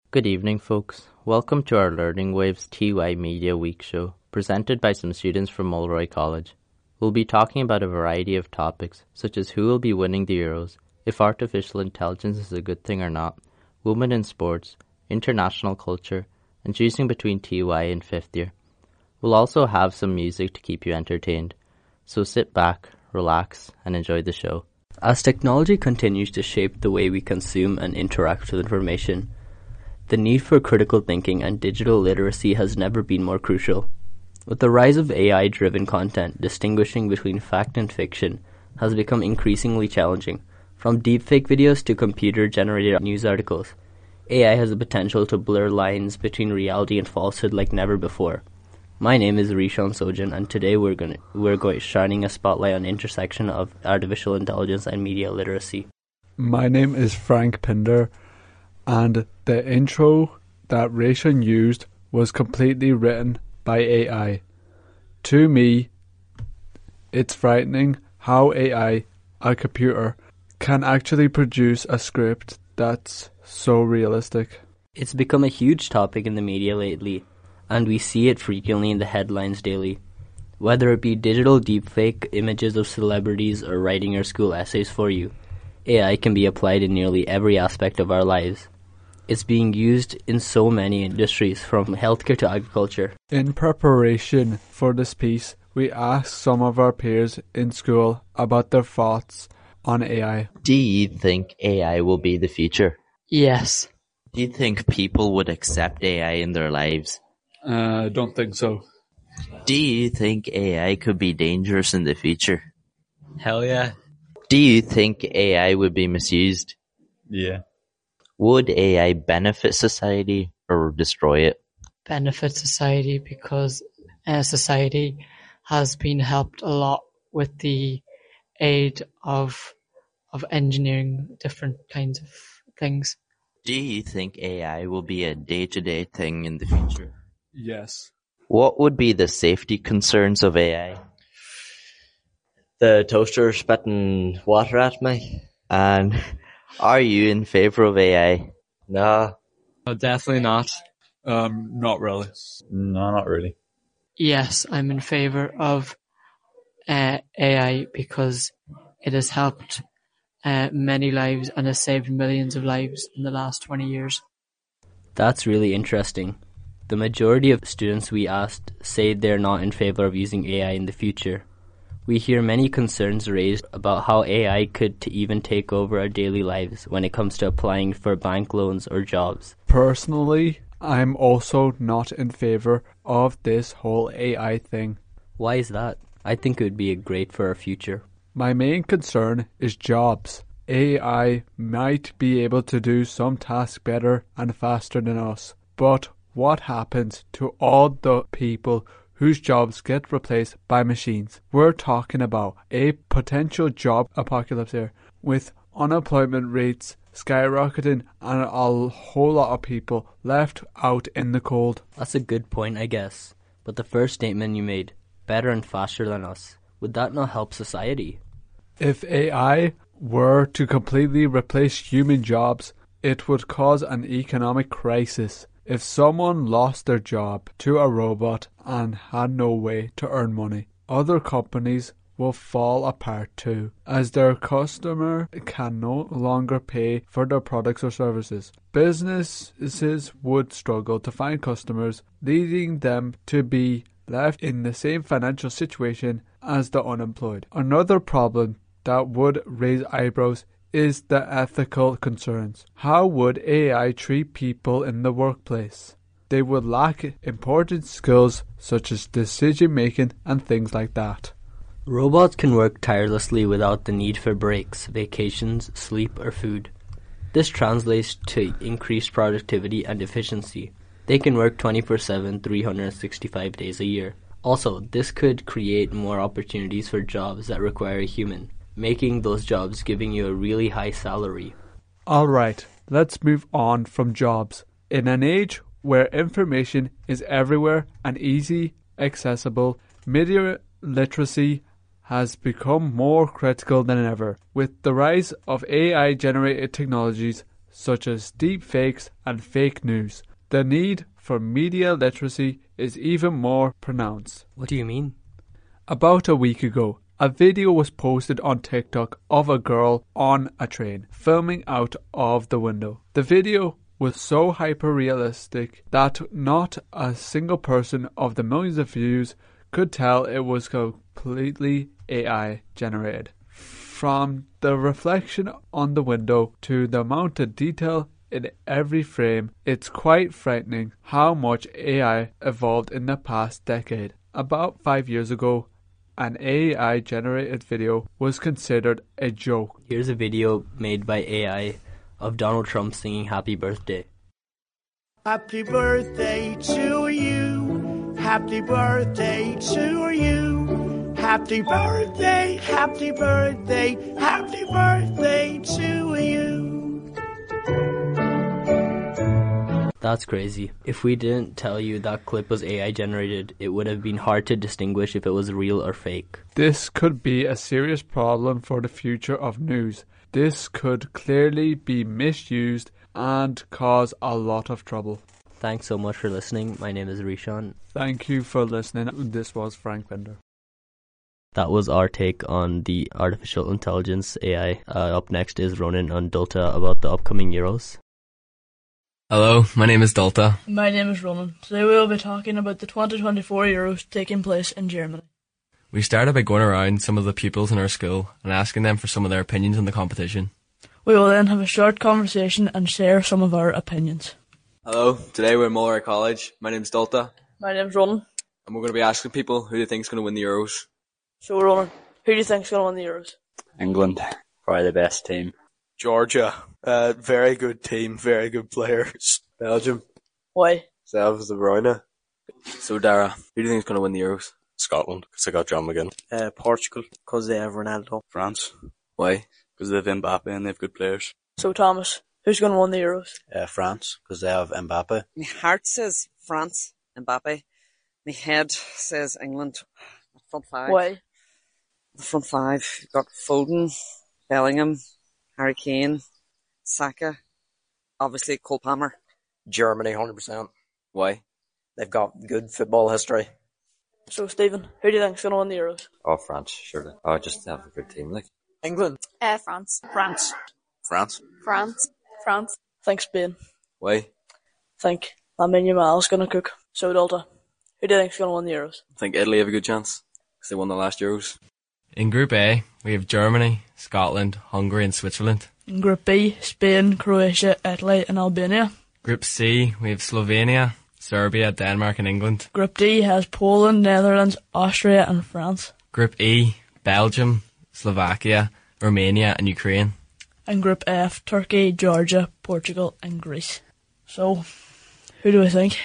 Good evening, folks. Welcome to our Learning Waves TY Media Week show, presented by some students from Mulroy College. We'll be talking about a variety of topics, such as who will be winning the Euros, if artificial intelligence is a good thing or not, women in sports, international culture, and choosing between TY and fifth year. We'll also have some music to keep you entertained, so sit back, relax, and enjoy the show. As technology continues to shape the way we consume and interact with information, the need for critical thinking and digital literacy has never been more crucial. With the rise of AI-driven content, distinguishing between fact and fiction has become increasingly challenging. From deepfake videos to computer-generated news articles, AI has the potential to blur lines between reality and falsehood like never before. My name is Rishon Sojan, and today we're shining a spotlight on the intersection of artificial intelligence and media literacy. My name is Frank Pinder, and the intro that Rishon used was completely written by AI. To me, it's frightening how AI, a computer, can actually produce a script that's so realistic. It's become a huge topic in the media lately, and we see it frequently in the headlines daily. Whether it be digital deepfake images of celebrities or writing your school essays for you, AI can be applied in nearly every aspect of our lives. It's being used in so many industries, from healthcare to agriculture. In preparation for this piece, we asked some of our peers in school about their thoughts on AI. Do you think AI will be the future? Yes. Do you think people would accept AI in their lives? Don't think so. Do you think AI could be dangerous in the future? Hell yeah. Do you think AI would be misused? Yeah. Would AI benefit society or destroy it? Benefit society because society has been helped a lot with the aid of engineering different kinds of things. Do you think AI will be a day-to-day thing in the future? Yes. What would be the safety concerns of AI? The toaster spitting water at me. And are you in favor of AI? Nah. No, definitely not. Not really. No, not really. Yes, I'm in favor of AI because it has helped many lives and has saved millions of lives in the last 20 years. That's really interesting. The majority of students we asked say they're not in favor of using AI in the future. We hear many concerns raised about how AI could even take over our daily lives when it comes to applying for bank loans or jobs. Personally, I'm also not in favor of this whole AI thing. Why is that? I think it would be great for our future. My main concern is jobs. AI might be able to do some tasks better and faster than us, but what happens to all the people whose jobs get replaced by machines? We're talking about a potential job apocalypse here, with unemployment rates skyrocketing and a whole lot of people left out in the cold. That's a good point, I guess. But the first statement you made, better and faster than us, would that not help society? If AI were to completely replace human jobs, it would cause an economic crisis. If someone lost their job to a robot and had no way to earn money, other companies will fall apart too, as their customer can no longer pay for their products or services. Businesses would struggle to find customers, leading them to be left in the same financial situation as the unemployed. Another problem that would raise eyebrows is the ethical concerns. How would AI treat people in the workplace? They would lack important skills such as decision making and things like that. Robots can work tirelessly without the need for breaks, vacations, sleep, or food. This translates to increased productivity and efficiency. They can work 24/7, 365 days a year. Also, this could create more opportunities for jobs that require a human, making those jobs giving you a really high salary. Alright, let's move on from jobs. In an age where information is everywhere and easy accessible, media literacy has become more critical than ever. With the rise of AI-generated technologies such as deep fakes and fake news. The need for media literacy is even more pronounced. What do you mean? About a week ago, a video was posted on TikTok of a girl on a train, filming out of the window. The video was so hyper-realistic that not a single person of the millions of views could tell it was completely AI generated. From the reflection on the window to the amount of detail in every frame, it's quite frightening how much AI evolved in the past decade. About 5 years ago, an AI generated video was considered a joke. Here's a video made by AI of Donald Trump singing Happy Birthday. Happy birthday to you. Happy birthday to you. Happy birthday, happy birthday, happy birthday to you. That's crazy. If we didn't tell you that clip was AI generated, it would have been hard to distinguish if it was real or fake. This could be a serious problem for the future of news. This could clearly be misused and cause a lot of trouble. Thanks so much for listening. My name is Rishan. Thank you for listening. This was Frank Bender. That was our take on the artificial intelligence AI. Up next is Ronan and Dulta about the upcoming Euros. Hello, my name is Dulta. My name is Ronan. Today we will be talking about the 2024 Euros taking place in Germany. We started by going around some of the pupils in our school and asking them for some of their opinions on the competition. We will then have a short conversation and share some of our opinions. Hello, today we're in Mulroy College. My name's Dulta. My name's Ronan. And we're going to be asking people who they think is going to win the Euros. So Ronan, who do you think is going to win the Euros? England, probably the best team. Georgia, very good team, very good players. Belgium. Why? They have De Bruyne. So Dara, who do you think is going to win the Euros? Scotland, because they got John McGinn. Portugal, because they have Ronaldo. France. Why? Because they have Mbappe and they have good players. So Thomas, who's going to win the Euros? France, because they have Mbappe. My heart says France, Mbappe. My head says England. Front five. Why? The front five. You've got Foden, Bellingham, Harry Kane, Saka, obviously Cole Palmer. Germany, 100%. Why? They've got good football history. So Stephen, who do you think is going to win the Euros? Oh, France, surely. Oh, just have a good team, like. England. France. France. France. France. I think Spain. Why? I think Lamine Yamal's going to cook. So Dulta, who do you think is going to win the Euros? I think Italy have a good chance, because they won the last Euros. In Group A, we have Germany, Scotland, Hungary and Switzerland. In Group B, Spain, Croatia, Italy and Albania. Group C, we have Slovenia, Serbia, Denmark and England. Group D has Poland, Netherlands, Austria and France. Group E, Belgium, Slovakia, Romania and Ukraine. And Group F, Turkey, Georgia, Portugal and Greece. So, who do we think?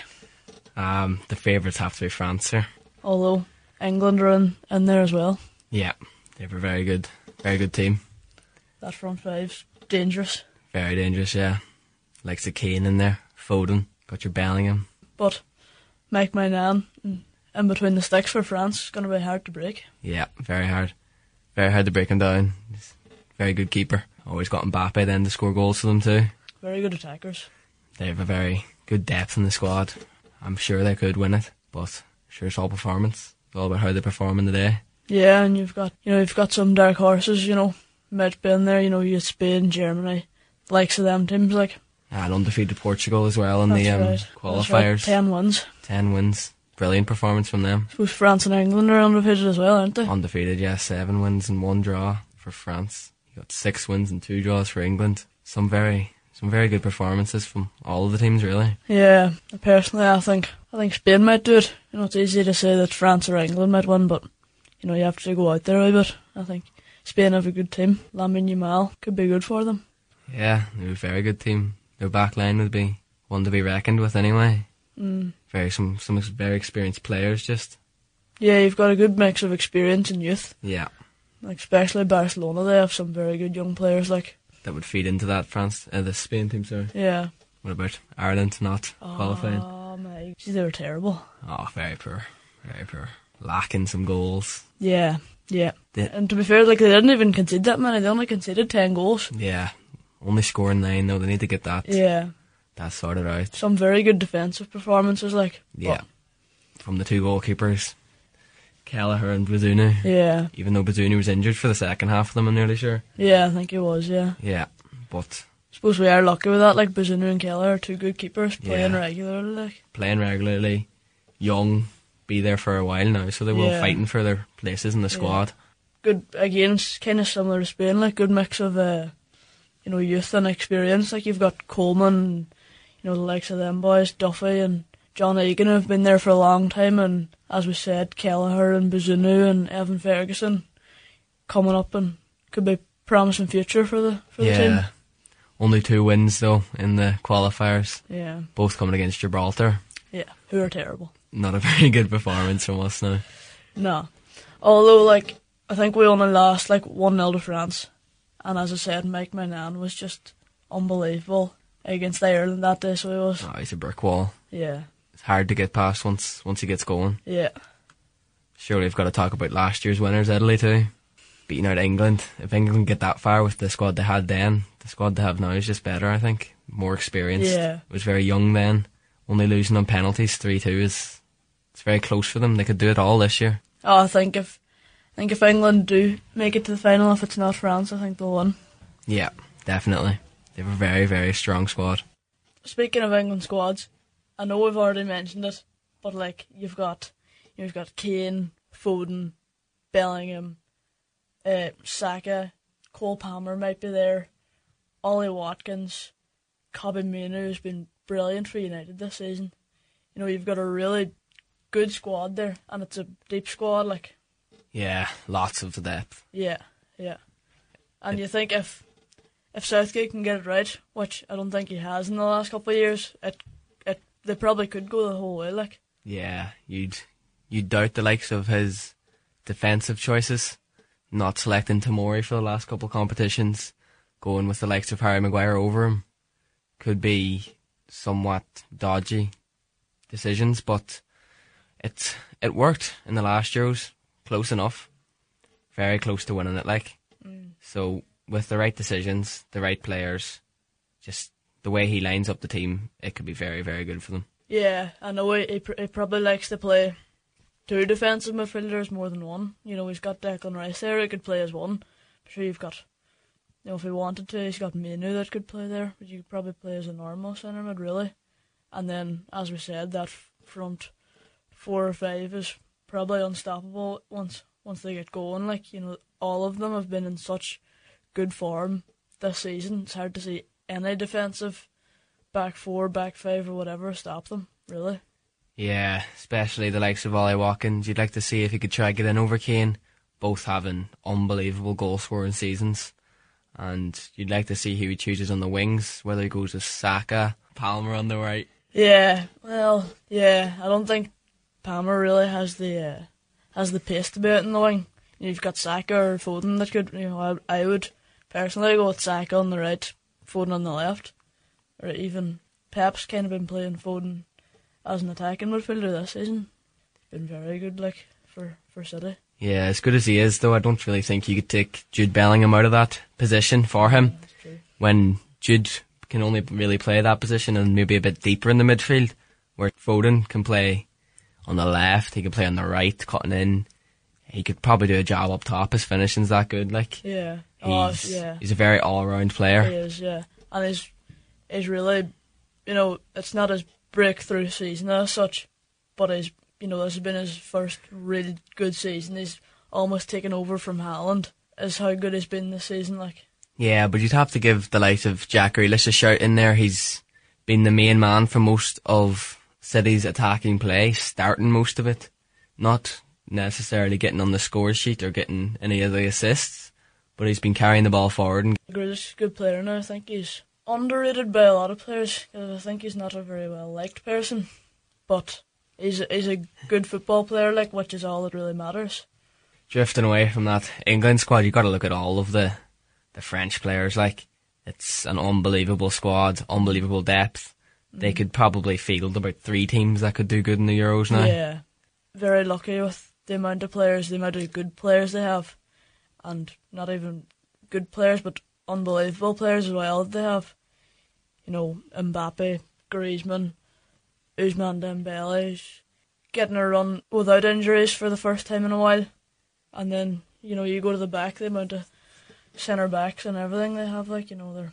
The favourites have to be France here. Although England are in there as well. Yeah, they have a very good team. That front five's dangerous. Very dangerous, yeah. Like the Kane in there, Foden, got your Bellingham. But Mike Maignan in between the sticks for France is going to be hard to break. Yeah, very hard. Very hard to break him down. He's a very good keeper. Always got Mbappe then to score goals for them too. Very good attackers. They have a very good depth in the squad. I'm sure they could win it, but sure it's all performance. It's all about how they perform in the day. Yeah, and you've got some dark horses, might be in there, you had Spain, Germany, the likes of them teams like. And undefeated Portugal as well in That's the right. qualifiers. That's right. 10 wins. 10 wins. Brilliant performance from them. I suppose France and England are undefeated as well, aren't they? Undefeated, yeah. 7 wins and 1 draw for France. You got 6 wins and 2 draws for England. Some very good performances from all of the teams, really. Yeah, personally, I think Spain might do it. It's easy to say that France or England might win, but you have to go out there a bit. I think Spain have a good team. Lamine Yamal could be good for them. Yeah, they're a very good team. Their back line would be one to be reckoned with anyway. Some very experienced players just. Yeah, you've got a good mix of experience and youth. Yeah. Like especially Barcelona, they have some very good young players like. That would feed into that the Spain team, sorry. Yeah. What about Ireland not qualifying? Oh my, they were terrible. Oh, very poor. Very poor. Lacking some goals. Yeah. And to be fair, they didn't even concede that many. They only conceded 10 goals. Yeah. Only scoring 9 though. They need to get that sorted out. Some very good defensive performances, like. Yeah. From the 2 goalkeepers, Kelleher and Bazunu. Yeah. Even though Bazunu was injured for the second half of them, I'm nearly sure. Yeah, I think he was, yeah. Yeah, but... I suppose we are lucky with that, like Bazunu and Kelleher are 2 good keepers, playing regularly, like. Playing regularly, young, be there for a while now, so they will fighting for their places in the squad. Good, again, it's kind of similar to Spain, like, good mix of, youth and experience. Like, you've got Coleman, the likes of them boys, Duffy and John Egan have been there for a long time, and as we said, Kelleher and Bazunu and Evan Ferguson coming up and could be promising future for the team. Only 2 wins though in the qualifiers. Yeah. Both coming against Gibraltar. Yeah, who are terrible. Not a very good performance from us now. No. Although, like, I think we only lost, 1-0 to France. And as I said, Mike Maignan was just unbelievable against Ireland that day, so he was. Oh, he's a brick wall. Yeah. It's hard to get past once he gets going. Yeah. Surely we've got to talk about last year's winners, Italy too. Beating out England. If England get that far with the squad they had then, the squad they have now is just better, I think. More experienced. Yeah. It was very young then. Only losing on penalties 3-2 it's very close for them. They could do it all this year. Oh, I think if England do make it to the final, if it's not France, I think they'll win. Yeah, definitely. They have a very, very strong squad. Speaking of England squads, I know we've already mentioned it, but you've got Kane, Foden, Bellingham, Saka, Cole Palmer might be there, Ollie Watkins, Kobbie Mainoo has been brilliant for United this season. You've got a really good squad there, and it's a deep squad, like. Yeah, lots of depth. Yeah. And you think if Southgate can get it right, which I don't think he has in the last couple of years, they probably could go the whole way, like. Yeah, you'd doubt the likes of his defensive choices, not selecting Tomori for the last couple of competitions, going with the likes of Harry Maguire over him, could be somewhat dodgy decisions, but it worked in the last Euros, close enough, very close to winning it, like. So with the right decisions, the right players, just the way he lines up the team, it could be very, very good for them. Yeah, I know he probably likes to play 2 defensive midfielders more than 1. He's got Declan Rice there, he could play as 1. I'm sure you've got, if he wanted to, he's got Mainoo that could play there, but you could probably play as a normal centre mid, really. And then, as we said, that front 4 or 5 is probably unstoppable once they get going. Like, all of them have been in such good form this season. It's hard to see any defensive back 4, back 5 or whatever stop them, really. Yeah, especially the likes of Ollie Watkins. You'd like to see if he could try to get in over Kane, both having unbelievable goal scoring seasons. And you'd like to see who he chooses on the wings, whether he goes with Saka, Palmer on the right. Yeah, well, yeah, I don't think Palmer really has the pace to be out in the wing. You've got Saka or Foden that could, I would personally go with Saka on the right, Foden on the left. Or even Pep's kind of been playing Foden as an attacking midfielder this season. Been very good, like, for City. Yeah, as good as he is, though, I don't really think you could take Jude Bellingham out of that position for him. That's true. When Jude can only really play that position and maybe a bit deeper in the midfield, where Foden can play on the left, he can play on the right, cutting in. He could probably do a job up top. His finishing's that good, like. Yeah. He's a very all-round player. He is, yeah. And he's really, it's not his breakthrough season as such, but this has been his first really good season. He's almost taken over from Haaland, is how good he's been this season, like. Yeah, but you'd have to give the likes of Jack Grealish a shout in there. He's been the main man for most of City's attacking play, starting most of it. Not necessarily getting on the score sheet or getting any of the assists, but he's been carrying the ball forward. Grealish is a good player now. I think he's underrated by a lot of players, because I think he's not a very well-liked person, but he's a good football player, like, which is all that really matters. Drifting away from that England squad, you've got to look at all of the French players. Like, it's an unbelievable squad, unbelievable depth. They could probably field about 3 teams that could do good in the Euros now. Yeah, very lucky with the amount of players, the amount of good players they have, and not even good players, but unbelievable players as well. They have, you know, Mbappe, Griezmann, Ousmane Dembele's getting a run without injuries for the first time in a while. And then, you know, you go to the back, the amount of centre backs and everything they have, like, you know,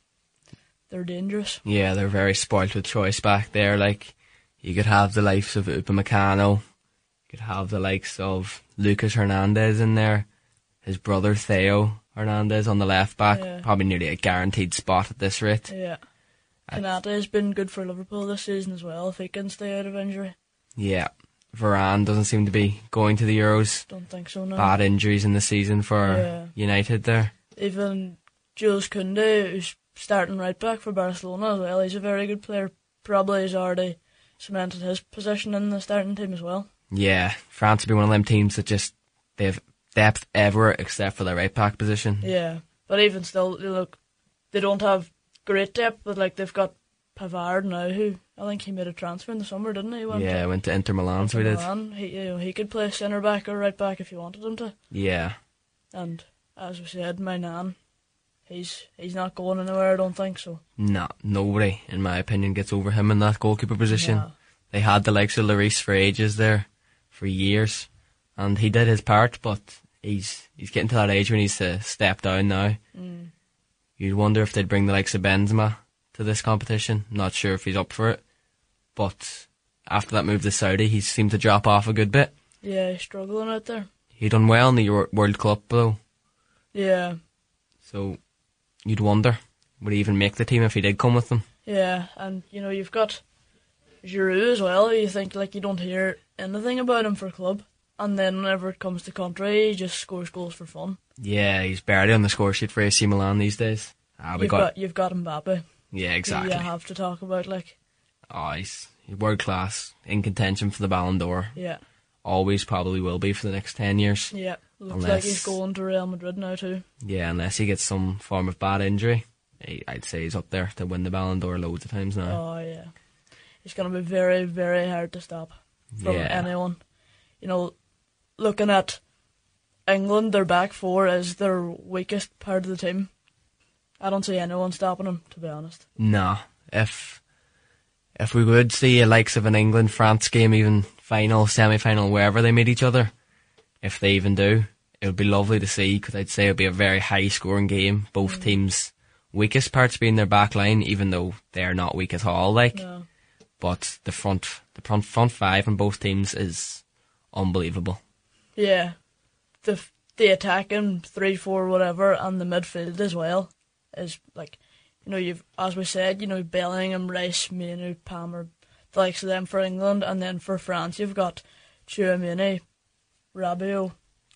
they're dangerous. Yeah, they're very spoilt with choice back there. Like, you could have the likes of Upamecano, you could have the likes of Lucas Hernandez in there, his brother Theo Hernandez on the left back, probably nearly a guaranteed spot at this rate. Yeah. Konate has been good for Liverpool this season as well, if he can stay out of injury. Yeah. Varane doesn't seem to be going to the Euros. Don't think so, no. Bad injuries in the season for United there. Even Jules Koundé, who's starting right back for Barcelona as well, he's a very good player. Probably has already cemented his position in the starting team as well. Yeah, France will be one of them teams that just, they have depth everywhere except for their right back position. Yeah, but even still, look, they don't have great depth, but like they've got Pavard now, who I think he made a transfer in the summer, didn't he? Went to Inter Milan, so he did. He could play centre back or right back if you wanted him to. Yeah. And as we said, my nan, he's not going anywhere, I don't think so. No, nobody, in my opinion, gets over him in that goalkeeper position. No. They had the likes of Lloris for ages there, for years, and he did his part, but he's getting to that age when he's to step down now. You'd wonder if they'd bring the likes of Benzema to this competition. Not sure if he's up for it, but after that move to Saudi, he seemed to drop off a good bit. Yeah, he's struggling out there. He done well in the World Cup though. Yeah. So you'd wonder, would he even make the team if he did come with them? Yeah, and you know, you've got Giroud as well. You think like you don't hear anything about him for club, and then whenever it comes to country, he just scores goals for fun. Yeah, he's barely on the score sheet for AC Milan these days. You've got Mbappe. Yeah, exactly. You have to talk about like. Oh, he's world class, in contention for the Ballon d'Or. Yeah. Always probably will be for the next 10 years. Yeah, looks like he's going to Real Madrid now too. Yeah, unless he gets some form of bad injury, I'd say he's up there to win the Ballon d'Or loads of times now. Oh yeah, it's going to be very, very hard to stop from anyone. You know, looking at England, their back four is their weakest part of the team. I don't see anyone stopping them, to be honest. Nah, if we would see a likes of an England-France game, even final, semi-final, wherever they meet each other, if they even do, it would be lovely to see, because I'd say it would be a very high-scoring game. Both teams' weakest parts being their back line, even though they're not weak at all, No. But the front five in both teams is unbelievable. Yeah, the attacking 3-4 whatever, and the midfield as well is like, you know, you've, as we said, you know, Bellingham, Rice, Mainu, Palmer, the likes of them for England, and then for France you've got Tchouaméni, Rabiot,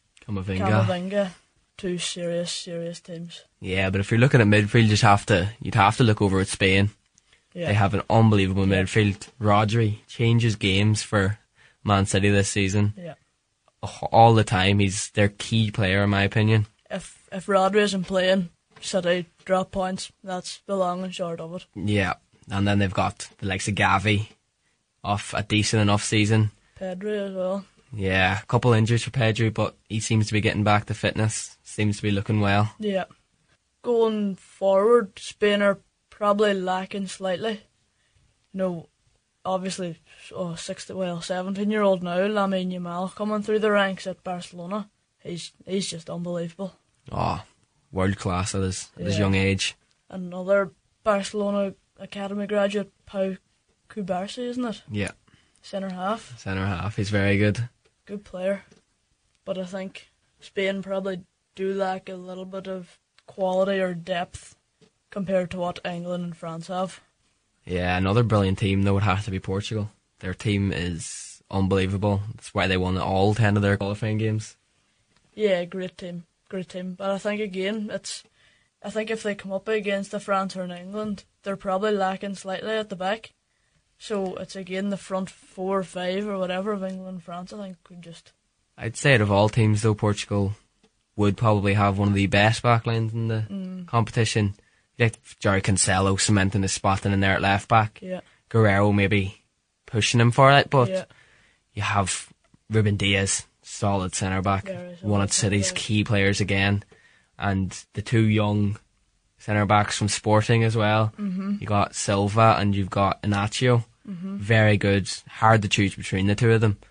Camavinga, two serious teams. Yeah, but if you're looking at midfield, you'd have to look over at Spain. Yeah. They have an unbelievable midfield. Rodri changes games for Man City this season. Yeah. All the time, he's their key player in my opinion. If Rodri isn't playing, City drop points. That's the long and short of it. Yeah, and then they've got the likes of Gavi off a decent enough season. Pedri as well. Yeah, a couple injuries for Pedri, but he seems to be getting back to fitness. Seems to be looking well. Yeah. Going forward, Spain are probably lacking slightly. You know, obviously, 17-year-old now, Lamine Yamal, coming through the ranks at Barcelona. He's just unbelievable. Oh, world class at his young age. Another Barcelona academy graduate, Pau Cubarsí, isn't it? Yeah. Centre half. He's very good. Good player. But I think Spain probably do lack a little bit of quality or depth compared to what England and France have. Yeah, another brilliant team though would have to be Portugal. Their team is unbelievable. That's why they won all 10 of their qualifying games. Yeah, great team. But I think again, I think if they come up against the France or an England, they're probably lacking slightly at the back. So it's again the front 4 or 5 or whatever of England and France, I think, could just... I'd say out of all teams though, Portugal would probably have one of the best backlines in the competition. Like Jerry Cancelo cementing his spot in there at left back. Yeah. Guerrero maybe pushing him for it, but you have Ruben Diaz, solid centre back, one of City's key players again, and the two young centre backs from Sporting as well. Mhm. You got Silva and you've got Inacio. Mhm. Very good. Hard to choose between the two of them.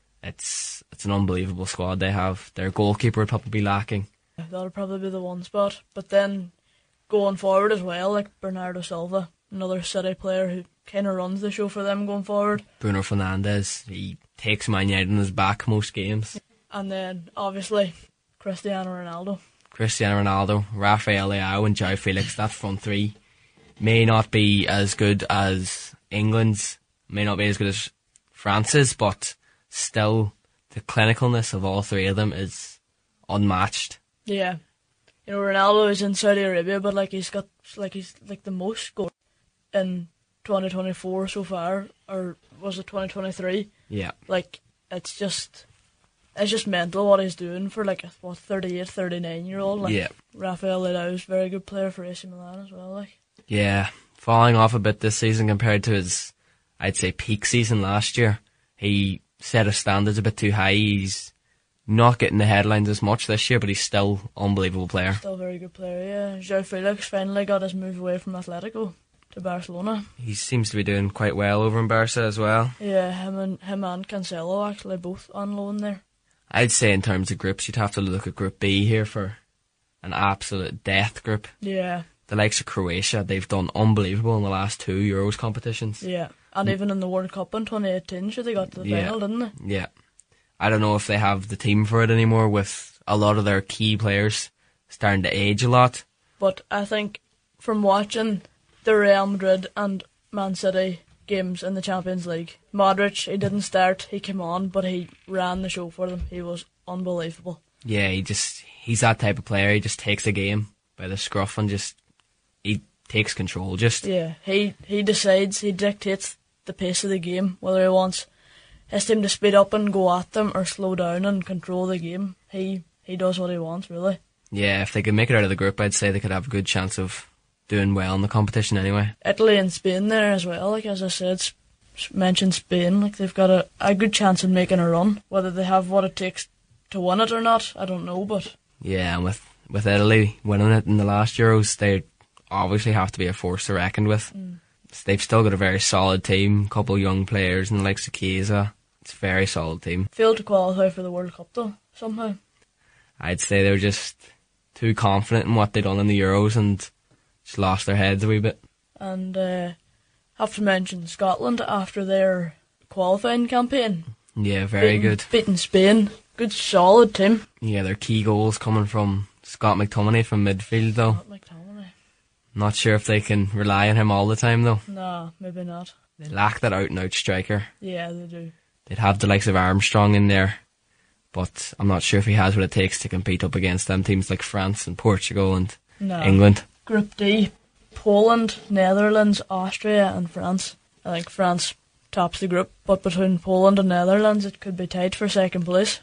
It's an unbelievable squad they have. Their goalkeeper would probably be lacking. That'll probably be the one spot. But then going forward as well, like Bernardo Silva, another City player who kind of runs the show for them going forward. Bruno Fernandes, he takes Man United on his back most games. And then obviously Cristiano Ronaldo. Cristiano Ronaldo, Rafael Leao and João Felix, that front three may not be as good as England's, may not be as good as France's, but still the clinicalness of all three of them is unmatched. Yeah. You know, Ronaldo is in Saudi Arabia, but he's the most goals in 2024 so far, or was it 2023? Yeah. It's just mental what he's doing for 38, 39-year-old. Yeah. Rafael Leao is a very good player for AC Milan as well. Yeah, falling off a bit this season compared to his, I'd say, peak season last year. He set his standards a bit too high. He's not getting the headlines as much this year, but he's still an unbelievable player. Still a very good player, yeah. João Felix finally got his move away from Atletico to Barcelona. He seems to be doing quite well over in Barca as well. Yeah, him and Cancelo actually both on loan there. I'd say in terms of groups, you'd have to look at Group B here for an absolute death group. Yeah. The likes of Croatia, they've done unbelievable in the last two Euros competitions. Yeah, and even in the World Cup in 2018, they got to the final, didn't they? Yeah. I don't know if they have the team for it anymore, with a lot of their key players starting to age a lot. But I think from watching the Real Madrid and Man City games in the Champions League, Modric, he didn't start, he came on, but he ran the show for them. He was unbelievable. Yeah, he's that type of player. He just takes the game by the scruff and he takes control. Yeah, he decides, he dictates the pace of the game, whether he wants his team to speed up and go at them or slow down and control the game. He does what he wants, really. Yeah, if they could make it out of the group, I'd say they could have a good chance of doing well in the competition anyway. Italy and Spain there as well, as I said, mentioned Spain, they've got a good chance of making a run. Whether they have what it takes to win it or not, I don't know, but... Yeah, and with Italy winning it in the last Euros, they obviously have to be a force to reckon with. They've still got a very solid team, couple young players and the likes of Chiesa. It's a very solid team. Failed to qualify for the World Cup though, somehow. I'd say they were just too confident in what they'd done in the Euros and just lost their heads a wee bit. And have to mention Scotland after their qualifying campaign. Yeah, very good. Beating Spain. Good solid team. Yeah, their key goals coming from Scott McTominay from midfield though. Scott McTominay. Not sure if they can rely on him all the time though. No, maybe not. They lack that out and out striker. Yeah, they do. They'd have the likes of Armstrong in there, but I'm not sure if he has what it takes to compete up against them teams like France and Portugal and England. Group D, Poland, Netherlands, Austria and France. I think France tops the group, but between Poland and Netherlands it could be tight for second place.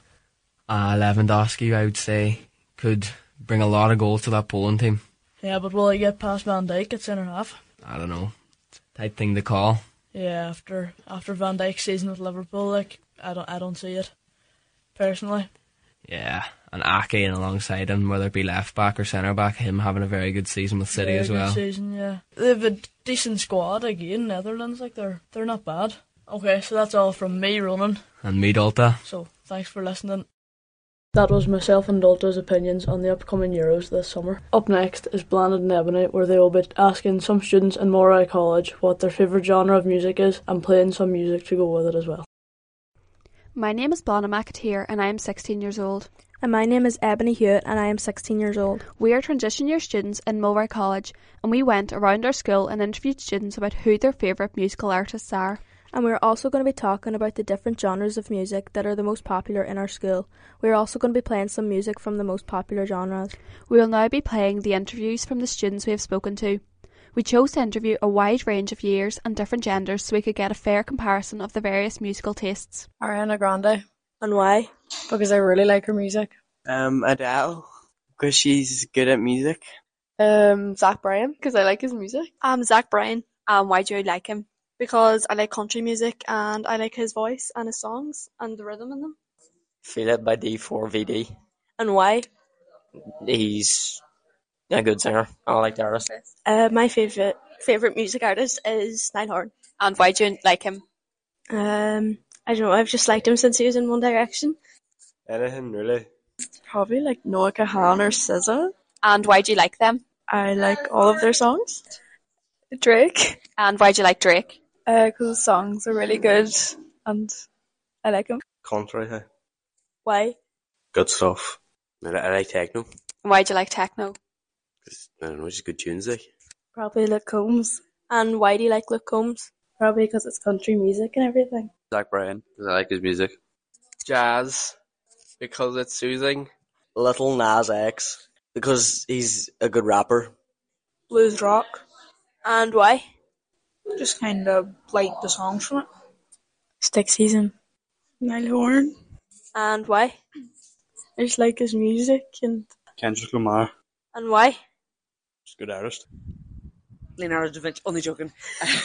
Lewandowski, I would say, could bring a lot of goals to that Poland team. Yeah, but will he get past Van Dijk at centre half? I don't know. It's a tight thing to call. Yeah, after Van Dijk's season with Liverpool, I don't see it personally. Yeah, and Ake in alongside him, whether it be left back or centre back, him having a very good season with City as well. Very good season, yeah. They have a decent squad again. Netherlands, they're not bad. Okay, so that's all from me, Ronan, and me, Dolta. So thanks for listening. That was myself and Dolta's opinions on the upcoming Euros this summer. Up next is Blanded and Ebony, where they will be asking some students in Mulroy College what their favourite genre of music is and playing some music to go with it as well. My name is Blana McAteer and I am 16 years old. And my name is Ebony Hewitt and I am 16 years old. We are transition year students in Mulroy College and we went around our school and interviewed students about who their favourite musical artists are. And we're also going to be talking about the different genres of music that are the most popular in our school. We're also going to be playing some music from the most popular genres. We will now be playing the interviews from the students we have spoken to. We chose to interview a wide range of years and different genders so we could get a fair comparison of the various musical tastes. Ariana Grande. And why? Because I really like her music. Adele. Because she's good at music. Zach Bryan. Because I like his music. Zach Bryan. Why do you like him? Because I like country music and I like his voice and his songs and the rhythm in them. Feel It by D4VD. And why? He's A good singer. I like the artist. My favourite music artist is Niall Horan. And why do you like him? I don't know, I've just liked him since he was in One Direction. Anything really. Probably like Noah Kahan or SZA. And why do you like them? I like all of their songs. Drake. And why do you like Drake? Because his songs are really good and I like him. Country, hey. Why? Good stuff. I like techno. Why do you like techno? I don't know, just good tunes, like. Probably Luke Combs. And why do you like Luke Combs? Probably because it's country music and everything. Zach Bryan, because I like his music. Jazz, because it's soothing. Little Nas X, because he's a good rapper. Blues rock. And why? Just kind of like the songs from it. Stick Season. Niall Horan. And why? I just like his music. And Kendrick Lamar. And why? Just a good artist. Leonardo da Vinci. Only joking.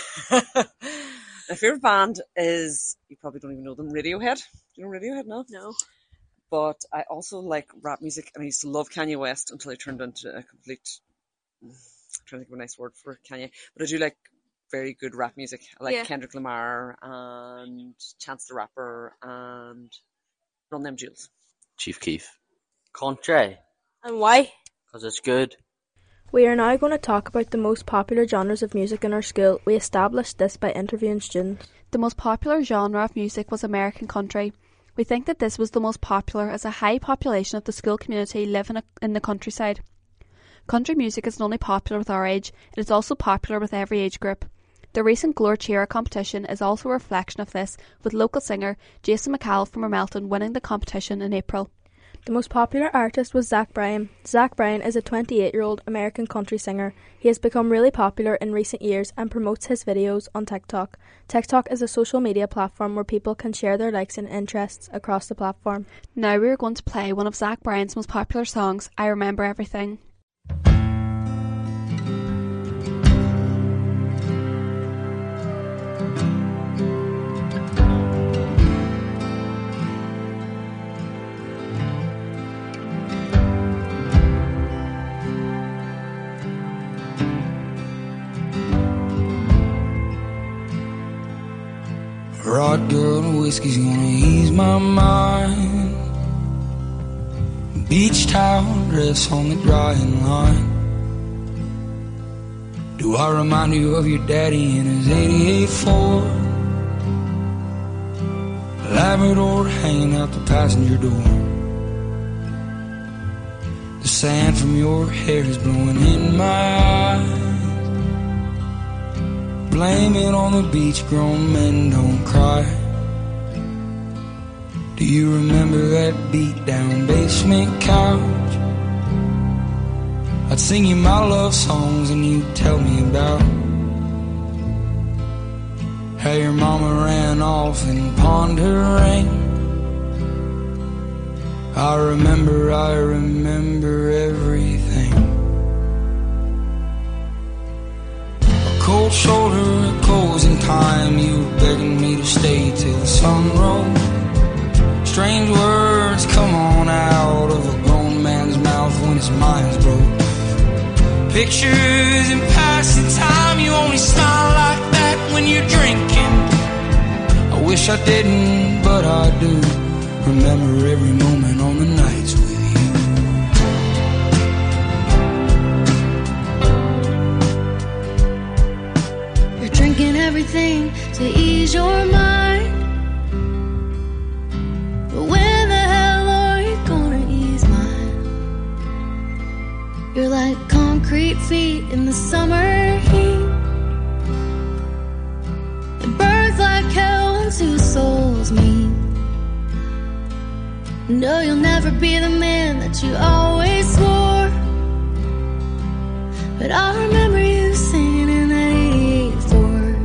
My favourite band is, you probably don't even know them, Radiohead. Do you know Radiohead? No. But I also like rap music, and I used to love Kanye West until he turned into a complete... I'm trying to think of a nice word for Kanye. But I do like very good rap music. I like Kendrick Lamar and Chance the Rapper and Run Them Jewels. Chief Keef. Country. And why? Because it's good. We are now going to talk about the most popular genres of music in our school. We established this by interviewing students. The most popular genre of music was American country. We think that this was the most popular as a high population of the school community live in the countryside. Country music isn't only popular with our age, it is also popular with every age group. The recent Glór Tíre competition is also a reflection of this, with local singer Jason McCall from Ramelton winning the competition in April. The most popular artist was Zach Bryan. Zach Bryan is a 28-year-old American country singer. He has become really popular in recent years and promotes his videos on TikTok. TikTok is a social media platform where people can share their likes and interests across the platform. Now we are going to play one of Zach Bryan's most popular songs, I Remember Everything. Rod girl and whiskey's gonna ease my mind. Beach towel dress on the drying line. Do I remind you of your daddy in his 88 Ford? Labrador hanging out the passenger door. The sand from your hair is blowing in my eyes. Blame it on the beach, grown men don't cry. Do you remember that beat down basement couch? I'd sing you my love songs and you'd tell me about how your mama ran off and pawned her ring. I remember everything. Cold shoulder, a closing time. You were begging me to stay till the sun rose. Strange words come on out of a grown man's mouth when his mind's broke. Pictures in passing time. You only smile like that when you're drinking. I wish I didn't, but I do. Remember every moment on the nights with drinking everything to ease your mind. But when the hell are you gonna ease mine? You're like concrete feet in the summer heat. It burns like hell when two souls meet. No, you'll never be the man that you always swore. But I remember you singing in that 88 Ford.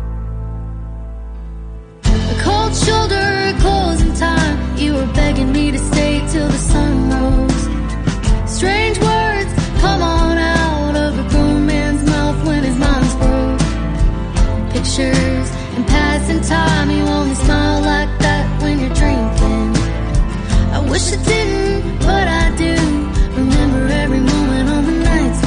A cold shoulder, closing time. You were begging me to stay till the sun rose. Strange words come on out of a grown man's mouth when his mind's broke. Pictures in passing time. You only smile like that when you're drinking. I wish I didn't, but I do. Remember every moment on the nights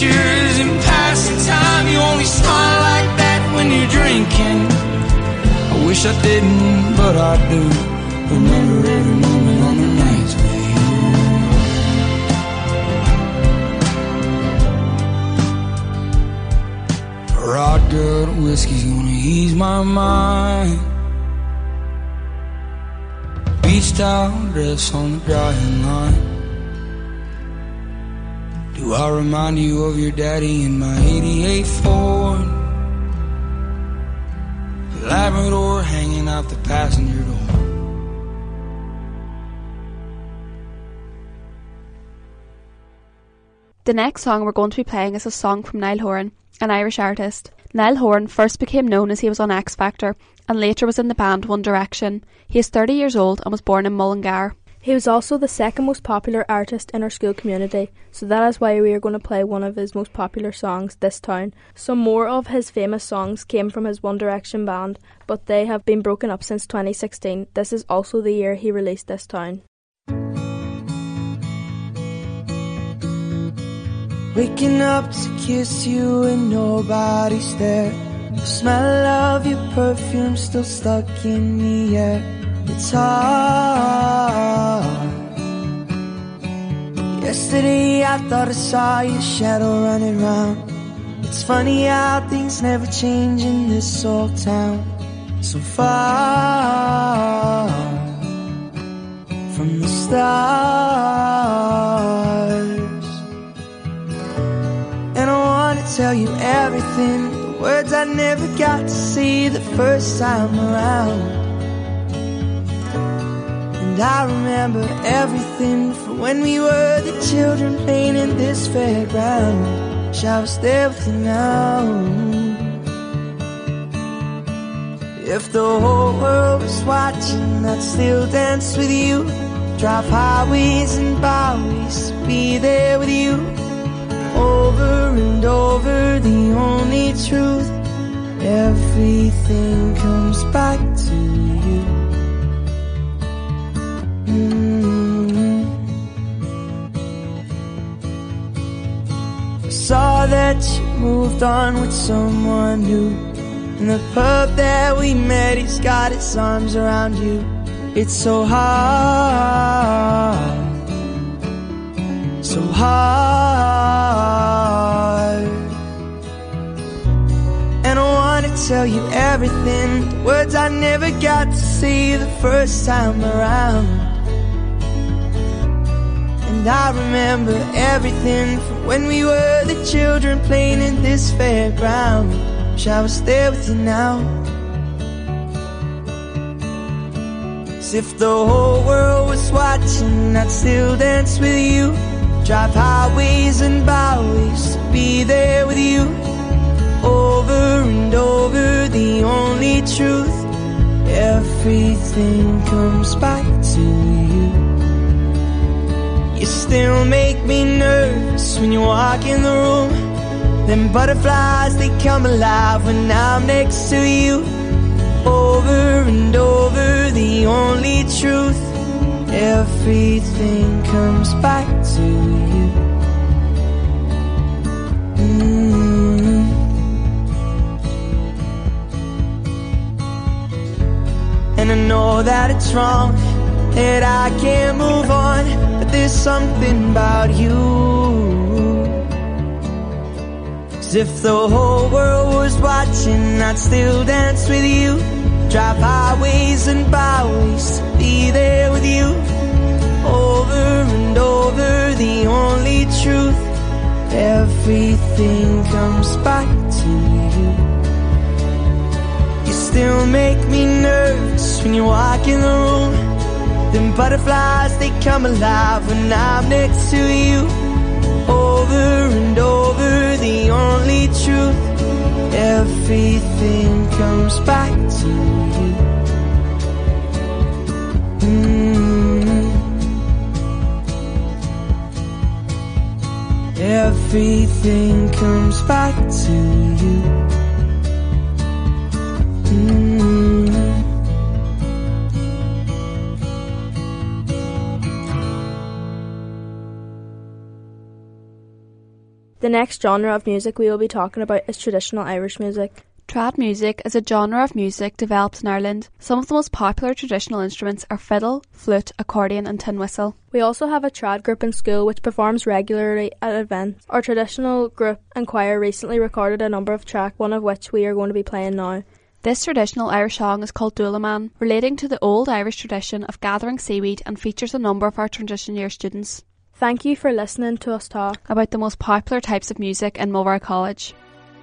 pictures and passing time. You only smile like that when you're drinking. I wish I didn't, but I do. Remember every moment on the nights with you. A rod good whiskey's gonna ease my mind. Beach towel drifts on the drying line. Do I remind you of your daddy in my 88 Ford? Labrador hanging out the passenger door. The next song we're going to be playing is a song from Niall Horan, an Irish artist. Niall Horan first became known as he was on X Factor and later was in the band One Direction. He is 30 years old and was born in Mullingar. He was also the second most popular artist in our school community, so that is why we are going to play one of his most popular songs, This Town. Some more of his famous songs came from his One Direction band, but they have been broken up since 2016. This is also the year he released This Town. Waking up to kiss you and nobody's there. The smell of your perfume still stuck in the air. It's hard. Yesterday I thought I saw your shadow running round. It's funny how things never change in this old town. So far from the stars. And I wanna tell you everything, the words I never got to see the first time around. And I remember everything from when we were the children playing in this fairground. Wish I was there with you now. If the whole world was watching, I'd still dance with you. Drive highways and byways to be there with you. Over and over, the only truth. Everything comes back to you. I saw that you moved on with someone new. In the pub that we met, he's got his arms around you. It's so hard, so hard. And I wanna tell you everything, the words I never got to say the first time around. And I remember everything from when we were the children playing in this fairground. Wish I was there with you now. As if the whole world was watching, I'd still dance with you. Drive highways and byways to be there with you. Over and over, the only truth. Everything comes back to you. You still make me nervous when you walk in the room. Them butterflies, they come alive when I'm next to you. Over and over, the only truth. Everything comes back to you. And I know that it's wrong, that I can't move on, but there's something about you. As if the whole world was watching, I'd still dance with you. Drive highways and byways to be there with you. Over and over, the only truth. Everything comes back to you. You still make me nervous when you walk in the room. Them butterflies, they come alive when I'm next to you. Over and over, the only truth. Everything comes back to you. Everything comes back to you. The next genre of music we will be talking about is traditional Irish music. Trad music is a genre of music developed in Ireland. Some of the most popular traditional instruments are fiddle, flute, accordion and tin whistle. We also have a trad group in school which performs regularly at events. Our traditional group and choir recently recorded a number of tracks, one of which we are going to be playing now. This traditional Irish song is called Doulaman, relating to the old Irish tradition of gathering seaweed, and features a number of our transition year students. Thank you for listening to us talk about the most popular types of music in Mulberry College.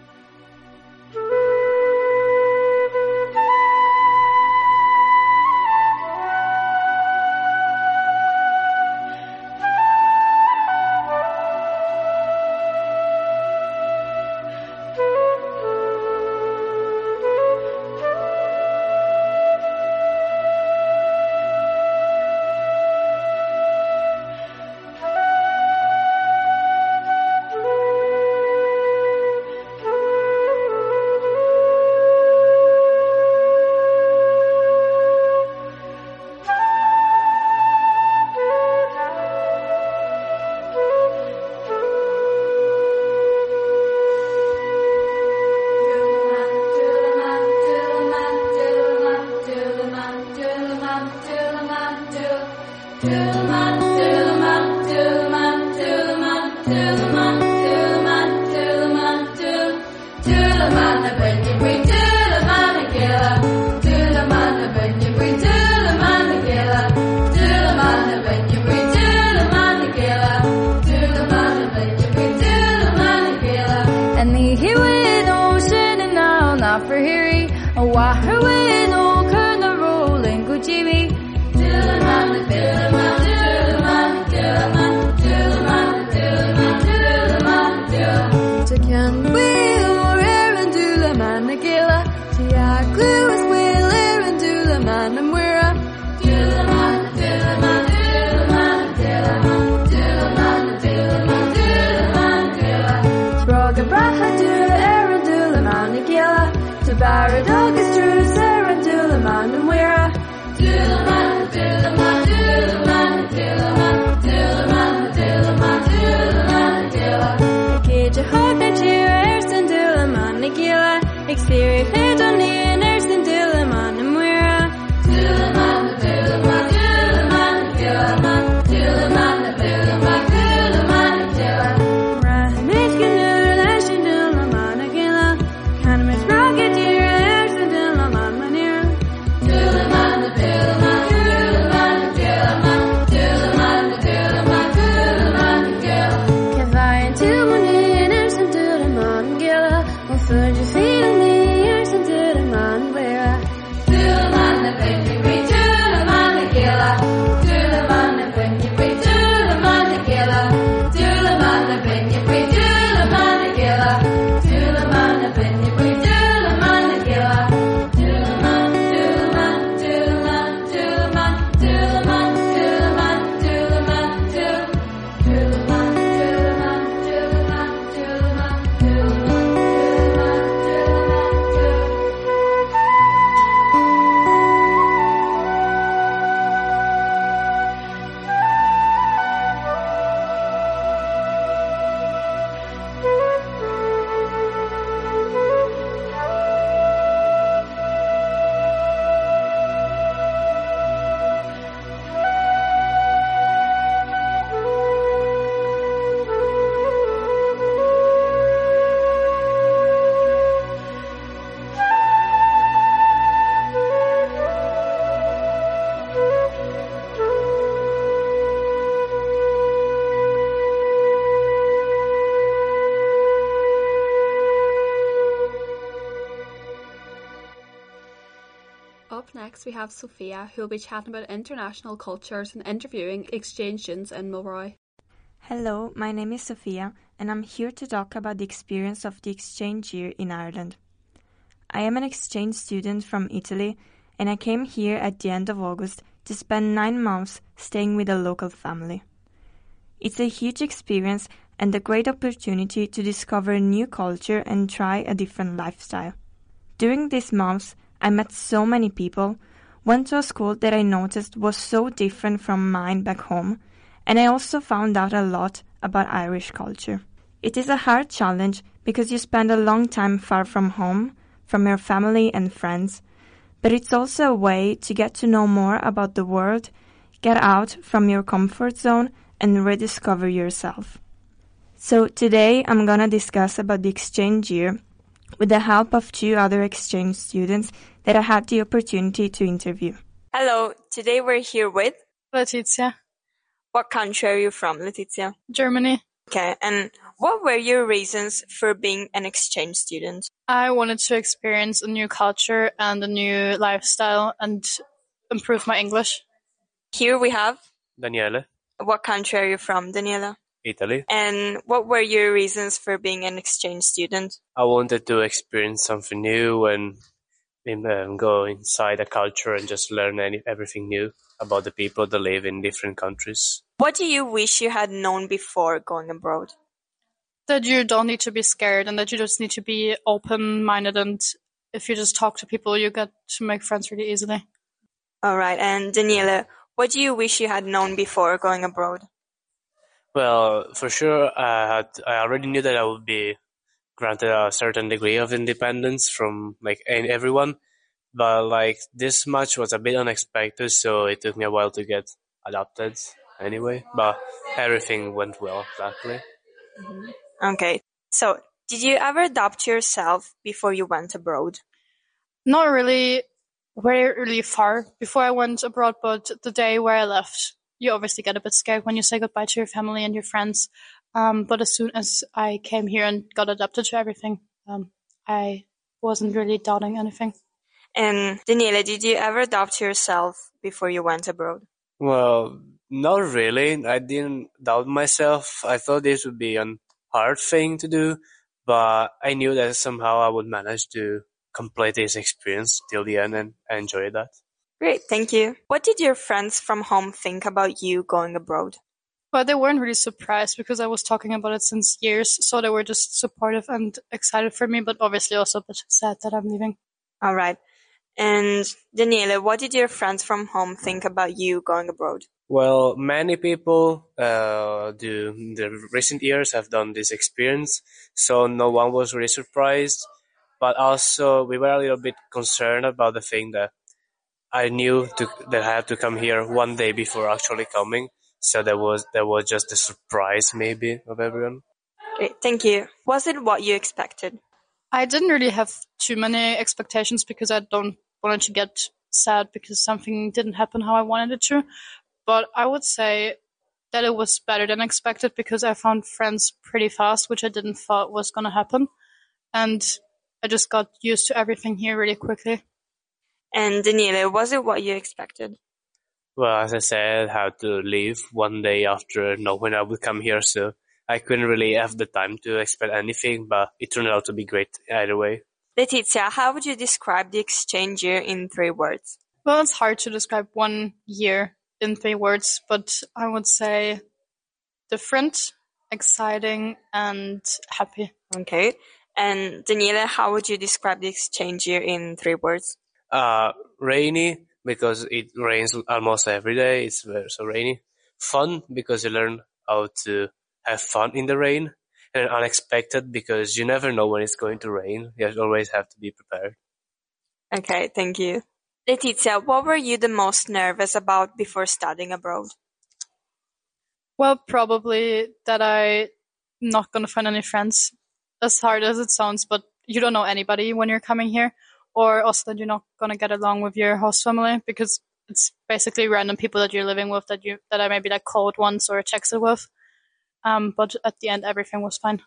Up next we have Sophia, who will be chatting about international cultures and interviewing exchange students in Mulroy. Hello, my name is Sophia and I'm here to talk about the experience of the exchange year in Ireland. I am an exchange student from Italy and I came here at the end of August to spend 9 months staying with a local family. It's a huge experience and a great opportunity to discover a new culture and try a different lifestyle. During these months, I met so many people, went to a school that I noticed was so different from mine back home, and I also found out a lot about Irish culture. It is a hard challenge because you spend a long time far from home, from your family and friends, but it's also a way to get to know more about the world, get out from your comfort zone, and rediscover yourself. So today I'm gonna discuss about the exchange year with the help of 2 other exchange students that I had the opportunity to interview. Hello, today we're here with Letizia. What country are you from, Letizia? Germany. Okay, and what were your reasons for being an exchange student? I wanted to experience a new culture and a new lifestyle and improve my English. Here we have Daniele, What country are you from, Daniela? Italy. And what were your reasons for being an exchange student? I wanted to experience something new and go inside a culture and just learn everything new about the people that live in different countries. What do you wish you had known before going abroad? That you don't need to be scared and that you just need to be open-minded, and if you just talk to people, you get to make friends really easily. Alright, and Daniela, what do you wish you had known before going abroad? Well, for sure, I already knew that I would be granted a certain degree of independence from everyone, but this much was a bit unexpected, so it took me a while to get adapted anyway, but everything went well, luckily. Okay, so did you ever adapt yourself before you went abroad? Not really really far before I went abroad, but the day where I left, you obviously get a bit scared when you say goodbye to your family and your friends. But as soon as I came here and got adapted to everything, I wasn't really doubting anything. And Daniela, did you ever doubt yourself before you went abroad? Well, not really. I didn't doubt myself. I thought this would be a hard thing to do, but I knew that somehow I would manage to complete this experience till the end and enjoy that. Great, thank you. What did your friends from home think about you going abroad? Well, they weren't really surprised because I was talking about it since years, so they were just supportive and excited for me, but obviously also a bit sad that I'm leaving. All right. And Daniela, what did your friends from home think about you going abroad? Well, many people in the recent years have done this experience, so no one was really surprised. But also, we were a little bit concerned about the thing that I knew that I had to come here one day before actually coming. So there was just a surprise maybe of everyone. Great, thank you. Was it what you expected? I didn't really have too many expectations because I don't want to get sad because something didn't happen how I wanted it to. But I would say that it was better than expected because I found friends pretty fast, which I didn't thought was going to happen. And I just got used to everything here really quickly. And Daniela, was it what you expected? Well, as I said, I had to leave one day after knowing I would come here, so I couldn't really have the time to expect anything, but it turned out to be great either way. Letizia, how would you describe the exchange year in 3 words? Well, it's hard to describe 1 year in 3 words, but I would say different, exciting, and happy. Okay. And Daniela, how would you describe the exchange year in 3 words? Rainy, because it rains almost every day. It's so rainy. Fun, because you learn how to have fun in the rain. And unexpected, because you never know when it's going to rain. You always have to be prepared. Okay, thank you. Letizia, what were you the most nervous about before studying abroad? Well, probably that I'm not going to find any friends, as hard as it sounds, but you don't know anybody when you're coming here, or also that you're not going to get along with your host family because it's basically random people that you're living with that I maybe called once or texted with. But at the end, everything was fine.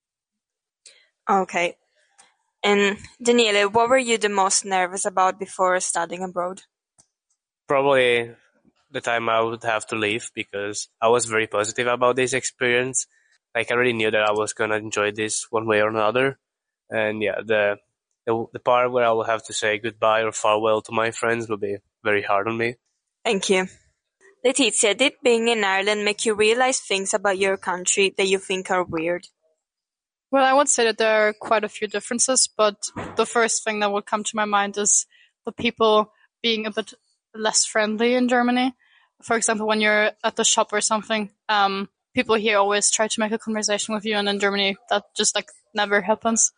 Okay. And Daniela, what were you the most nervous about before studying abroad? Probably the time I would have to leave, because I was very positive about this experience. I already knew that I was going to enjoy this one way or another. And yeah, the part where I will have to say goodbye or farewell to my friends will be very hard on me. Thank you. Letizia, did being in Ireland make you realize things about your country that you think are weird? Well, I would say that there are quite a few differences, but the first thing that would come to my mind is the people being a bit less friendly in Germany. For example, when you're at the shop or something, people here always try to make a conversation with you, and in Germany that just like never happens.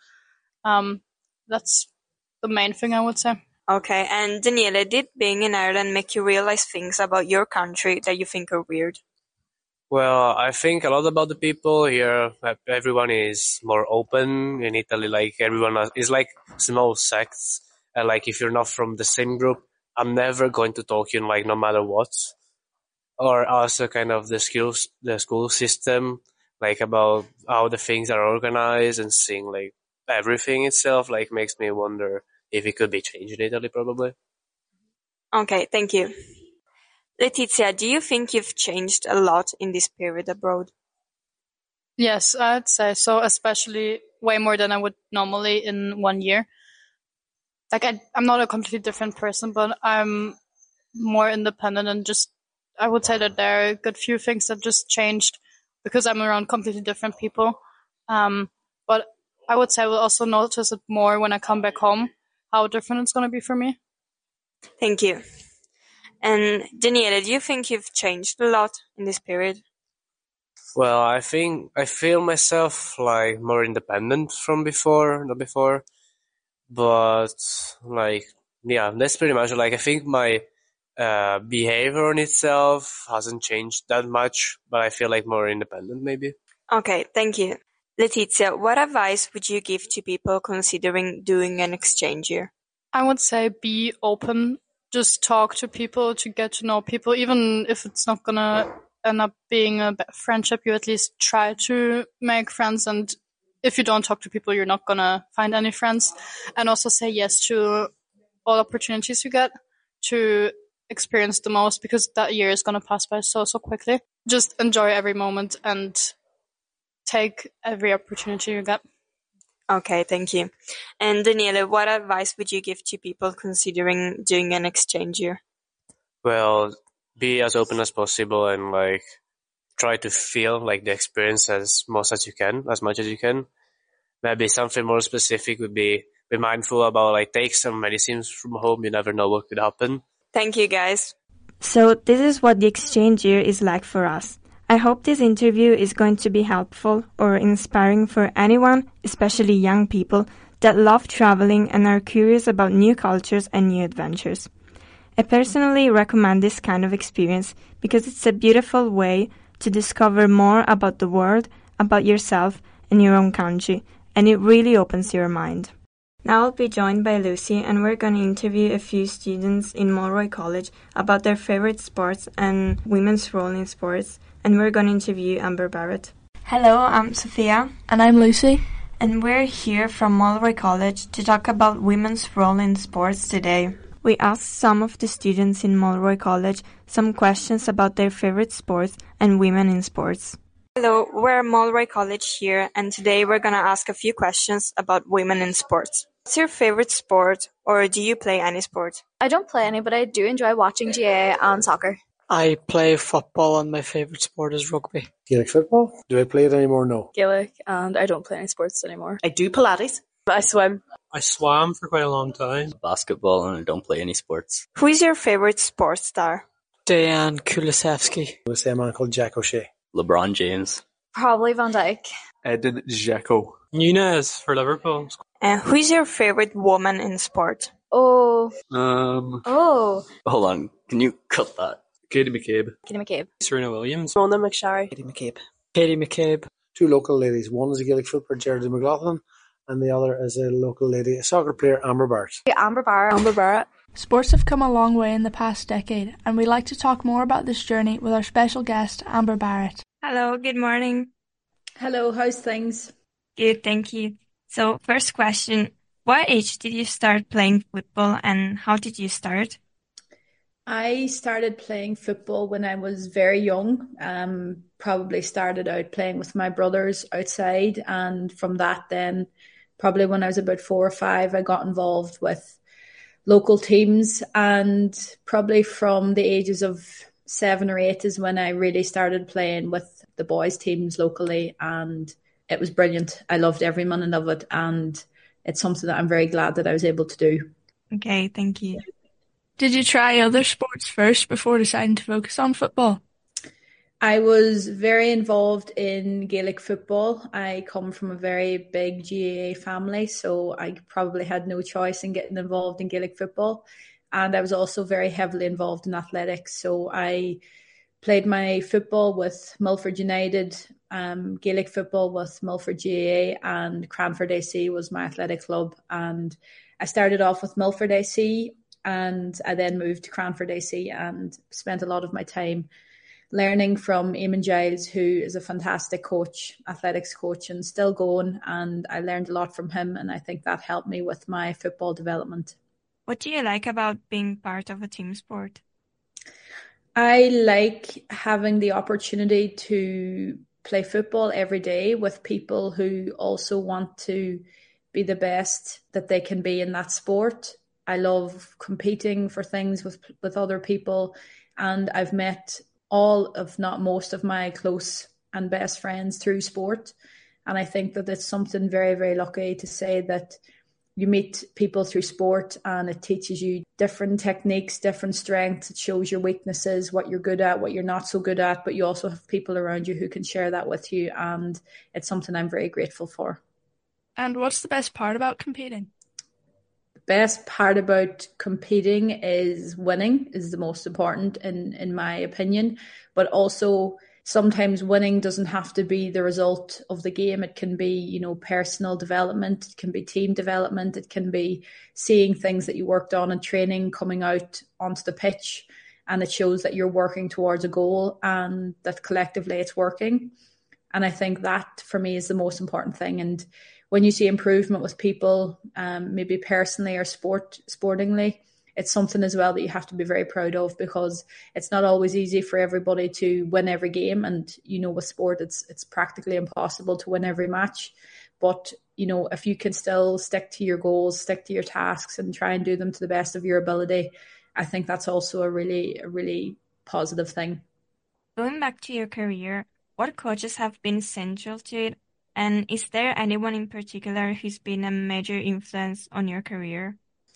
That's the main thing I would say. Okay, and Daniela, did being in Ireland make you realize things about your country that you think are weird? Well, I think a lot about the people here. Everyone is more open. In Italy, like everyone is like small sects, and like if you're not from the same group, I'm never going to talk to you like no matter what. Or also kind of the school system, like about how the things are organized and seeing like everything itself, like makes me wonder if it could be changed in Italy, probably. Okay, thank you. Letizia, do you think you've changed a lot in this period abroad? Yes, I'd say so, especially way more than I would normally in 1 year. Like I'm not a completely different person, but I'm more independent, and just I would say that there are a good few things that just changed because I'm around completely different people. But I would say I will also notice it more when I come back home, how different it's going to be for me. Thank you. And Daniela, do you think you've changed a lot in this period? Well, I think I feel myself like more independent from before, not before. But like, yeah, that's pretty much like I think my behavior in itself hasn't changed that much, but I feel like more independent maybe. Okay, thank you. Letizia, what advice would you give to people considering doing an exchange year? I would say be open. Just talk to people to get to know people. Even if it's not going to end up being a friendship, you at least try to make friends. And if you don't talk to people, you're not going to find any friends. And also say yes to all opportunities you get to experience the most, because that year is going to pass by so quickly. Just enjoy every moment and take every opportunity you get. Okay, thank you. And Daniela, what advice would you give to people considering doing an exchange year? Well, be as open as possible and like try to feel like the experience as much as you can. Maybe something more specific would be mindful about like take some medicines from home. You never know what could happen. Thank you, guys. So this is what the exchange year is like for us. I hope this interview is going to be helpful or inspiring for anyone, especially young people, that love traveling and are curious about new cultures and new adventures. I personally recommend this kind of experience because it's a beautiful way to discover more about the world, about yourself and your own country, and it really opens your mind. Now I'll be joined by Lucy, and we're going to interview a few students in Mulroy College about their favorite sports and women's role in sports. And we're going to interview Amber Barrett. Hello, I'm Sophia. And I'm Lucy. And we're here from Mulroy College to talk about women's role in sports today. We asked some of the students in Mulroy College some questions about their favorite sports and women in sports. Hello, we're Mulroy College here, and today we're going to ask a few questions about women in sports. What's your favorite sport, or do you play any sport? I don't play any, but I do enjoy watching GAA and soccer. I play football and my favourite sport is rugby. Gaelic football? Do I play it anymore? No. Gaelic, and I don't play any sports anymore. I do Pilates. I swim. I swam for quite a long time. Basketball, and I don't play any sports. Who is your favourite sports star? Dejan Kulusevski. I would say a man called Jack O'Shea. LeBron James. Probably Van Dijk. Edin Dzeko. Nunez for Liverpool. Who is your favourite woman in sport? Oh. Hold on, can you cut that? Katie McCabe. Serena Williams. Mona McSharry. Katie McCabe. Two local ladies. One is a Gaelic footballer, Geraldine McLaughlin, and the other is a local lady, a soccer player, Amber Barrett. Amber Barrett. Sports have come a long way in the past decade, and we'd like to talk more about this journey with our special guest, Amber Barrett. Hello, good morning. Hello, how's things? Good, thank you. So, first question, what age did you start playing football and how did you start? I started playing football when I was very young. Probably started out playing with my brothers outside, and from that then, probably when I was about 4 or 5, I got involved with local teams, and probably from the ages of 7 or 8 is when I really started playing with the boys' teams locally, and it was brilliant. I loved every minute of it, and it's something that I'm very glad that I was able to do. Okay, thank you. Did you try other sports first before deciding to focus on football? I was very involved in Gaelic football. I come from a very big GAA family, so I probably had no choice in getting involved in Gaelic football. And I was also very heavily involved in athletics. So I played my football with Milford United, Gaelic football with Milford GAA, and Cranford AC was my athletic club. And I started off with Milford AC, and I then moved to Cranford AC and spent a lot of my time learning from Eamon Giles, who is a fantastic coach, athletics coach, and still going. And I learned a lot from him, and I think that helped me with my football development. What do you like about being part of a team sport? I like having the opportunity to play football every day with people who also want to be the best that they can be in that sport. I love competing for things with other people, and I've met all, if not most, of my close and best friends through sport. And I think that it's something very, very lucky to say that you meet people through sport and it teaches you different techniques, different strengths. It shows your weaknesses, what you're good at, what you're not so good at, but you also have people around you who can share that with you. And it's something I'm very grateful for. And what's the best part about competing? Best part about competing is winning is the most important in my opinion, but also sometimes winning doesn't have to be the result of the game. It can be, personal development, it can be team development, it can be seeing things that you worked on in training coming out onto the pitch, and it shows that you're working towards a goal and that collectively it's working. And I think that for me is the most important thing. And when you see improvement with people, maybe personally or sportingly, it's something as well that you have to be very proud of, because it's not always easy for everybody to win every game. And, with sport, it's practically impossible to win every match. But, if you can still stick to your goals, stick to your tasks and try and do them to the best of your ability, I think that's also a really positive thing. Going back to your career, what coaches have been essential to it? And is there anyone in particular who's been a major influence on your career?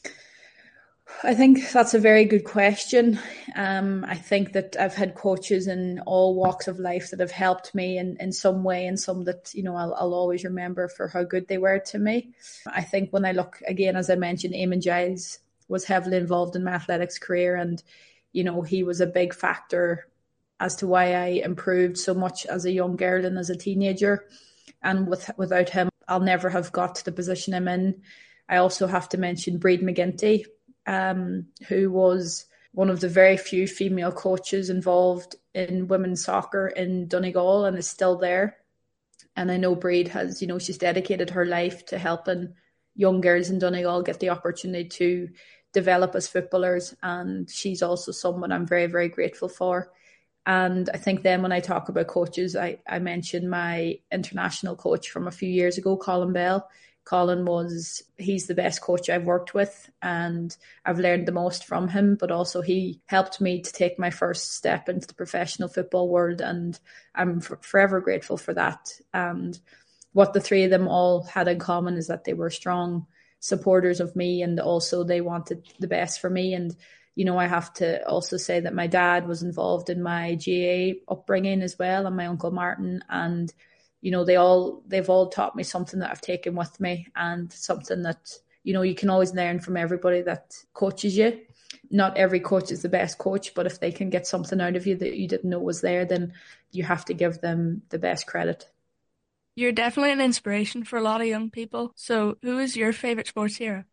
I think that's a very good question. I think that I've had coaches in all walks of life that have helped me in some way, and some that, I'll always remember for how good they were to me. I think when I look, again, as I mentioned, Eamon Giles was heavily involved in my athletics career, and, he was a big factor as to why I improved so much as a young girl and as a teenager. And without him, I'll never have got to the position I'm in. I also have to mention Breed McGinty, who was one of the very few female coaches involved in women's soccer in Donegal and is still there. And I know Breed has, she's dedicated her life to helping young girls in Donegal get the opportunity to develop as footballers. And she's also someone I'm very, very grateful for. And I think then when I talk about coaches, I mentioned my international coach from a few years ago, Colin Bell. Colin he's the best coach I've worked with, and I've learned the most from him, but also he helped me to take my first step into the professional football world, and I'm forever grateful for that. And what the three of them all had in common is that they were strong supporters of me, and also they wanted the best for me. And I have to also say that my dad was involved in my GAA upbringing as well, and my Uncle Martin. And, they've all taught me something that I've taken with me, and something that, you can always learn from everybody that coaches you. Not every coach is the best coach, but if they can get something out of you that you didn't know was there, then you have to give them the best credit. You're definitely an inspiration for a lot of young people. So who is your favourite sports hero?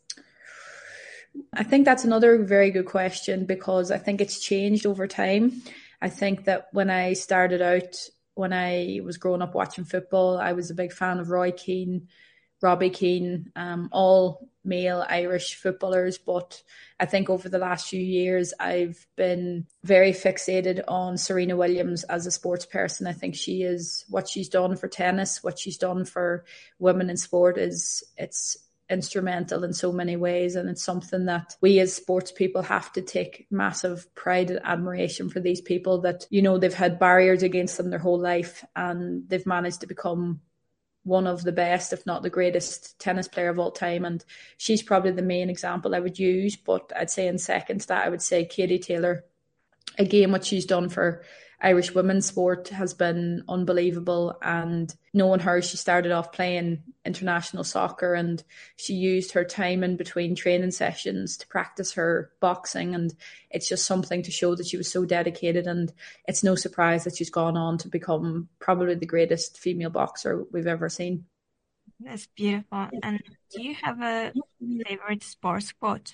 I think that's another very good question, because I think it's changed over time. I think that when I started out, when I was growing up watching football, I was a big fan of Roy Keane, Robbie Keane, all male Irish footballers. But I think over the last few years, I've been very fixated on Serena Williams as a sports person. I think what she's done for tennis, what she's done for women in sport it's instrumental in so many ways, and it's something that we as sports people have to take massive pride and admiration for. These people that they've had barriers against them their whole life, and they've managed to become one of the best, if not the greatest tennis player of all time. And she's probably the main example I would use, but I'd say in second to that I would say Katie Taylor. again, what she's done for Irish women's sport has been unbelievable. And knowing her, she started off playing international soccer, and she used her time in between training sessions to practice her boxing. And it's just something to show that she was so dedicated. And it's no surprise that she's gone on to become probably the greatest female boxer we've ever seen. That's beautiful. And do you have a favorite sports quote?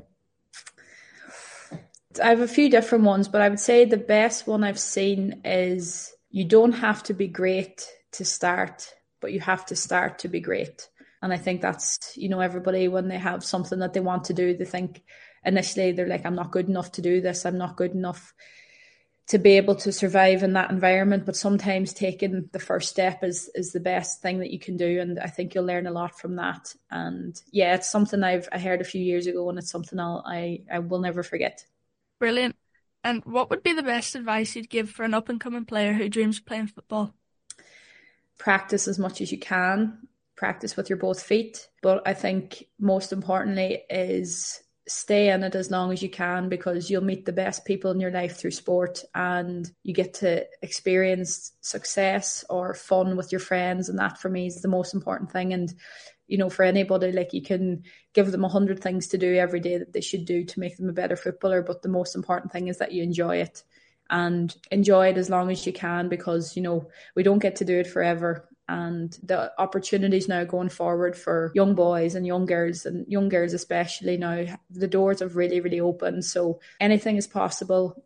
I have a few different ones, but I would say the best one I've seen is, you don't have to be great to start, but you have to start to be great. And I think that's, everybody, when they have something that they want to do, they think initially they're like, I'm not good enough to do this. I'm not good enough to be able to survive in that environment. But sometimes taking the first step is the best thing that you can do. And I think you'll learn a lot from that. And yeah, it's something I heard a few years ago, and it's something I will never forget. Brilliant. And what would be the best advice you'd give for an up-and-coming player who dreams of playing football? Practice as much as you can. Practice with your both feet. But I think most importantly is stay in it as long as you can, because you'll meet the best people in your life through sport, and you get to experience success or fun with your friends. And that for me is the most important thing. And for anybody, like, you can give them 100 things to do every day that they should do to make them a better footballer. But the most important thing is that you enjoy it, and enjoy it as long as you can, because, we don't get to do it forever. And the opportunities now going forward for young boys and young girls especially now, the doors have really, really opened. So anything is possible.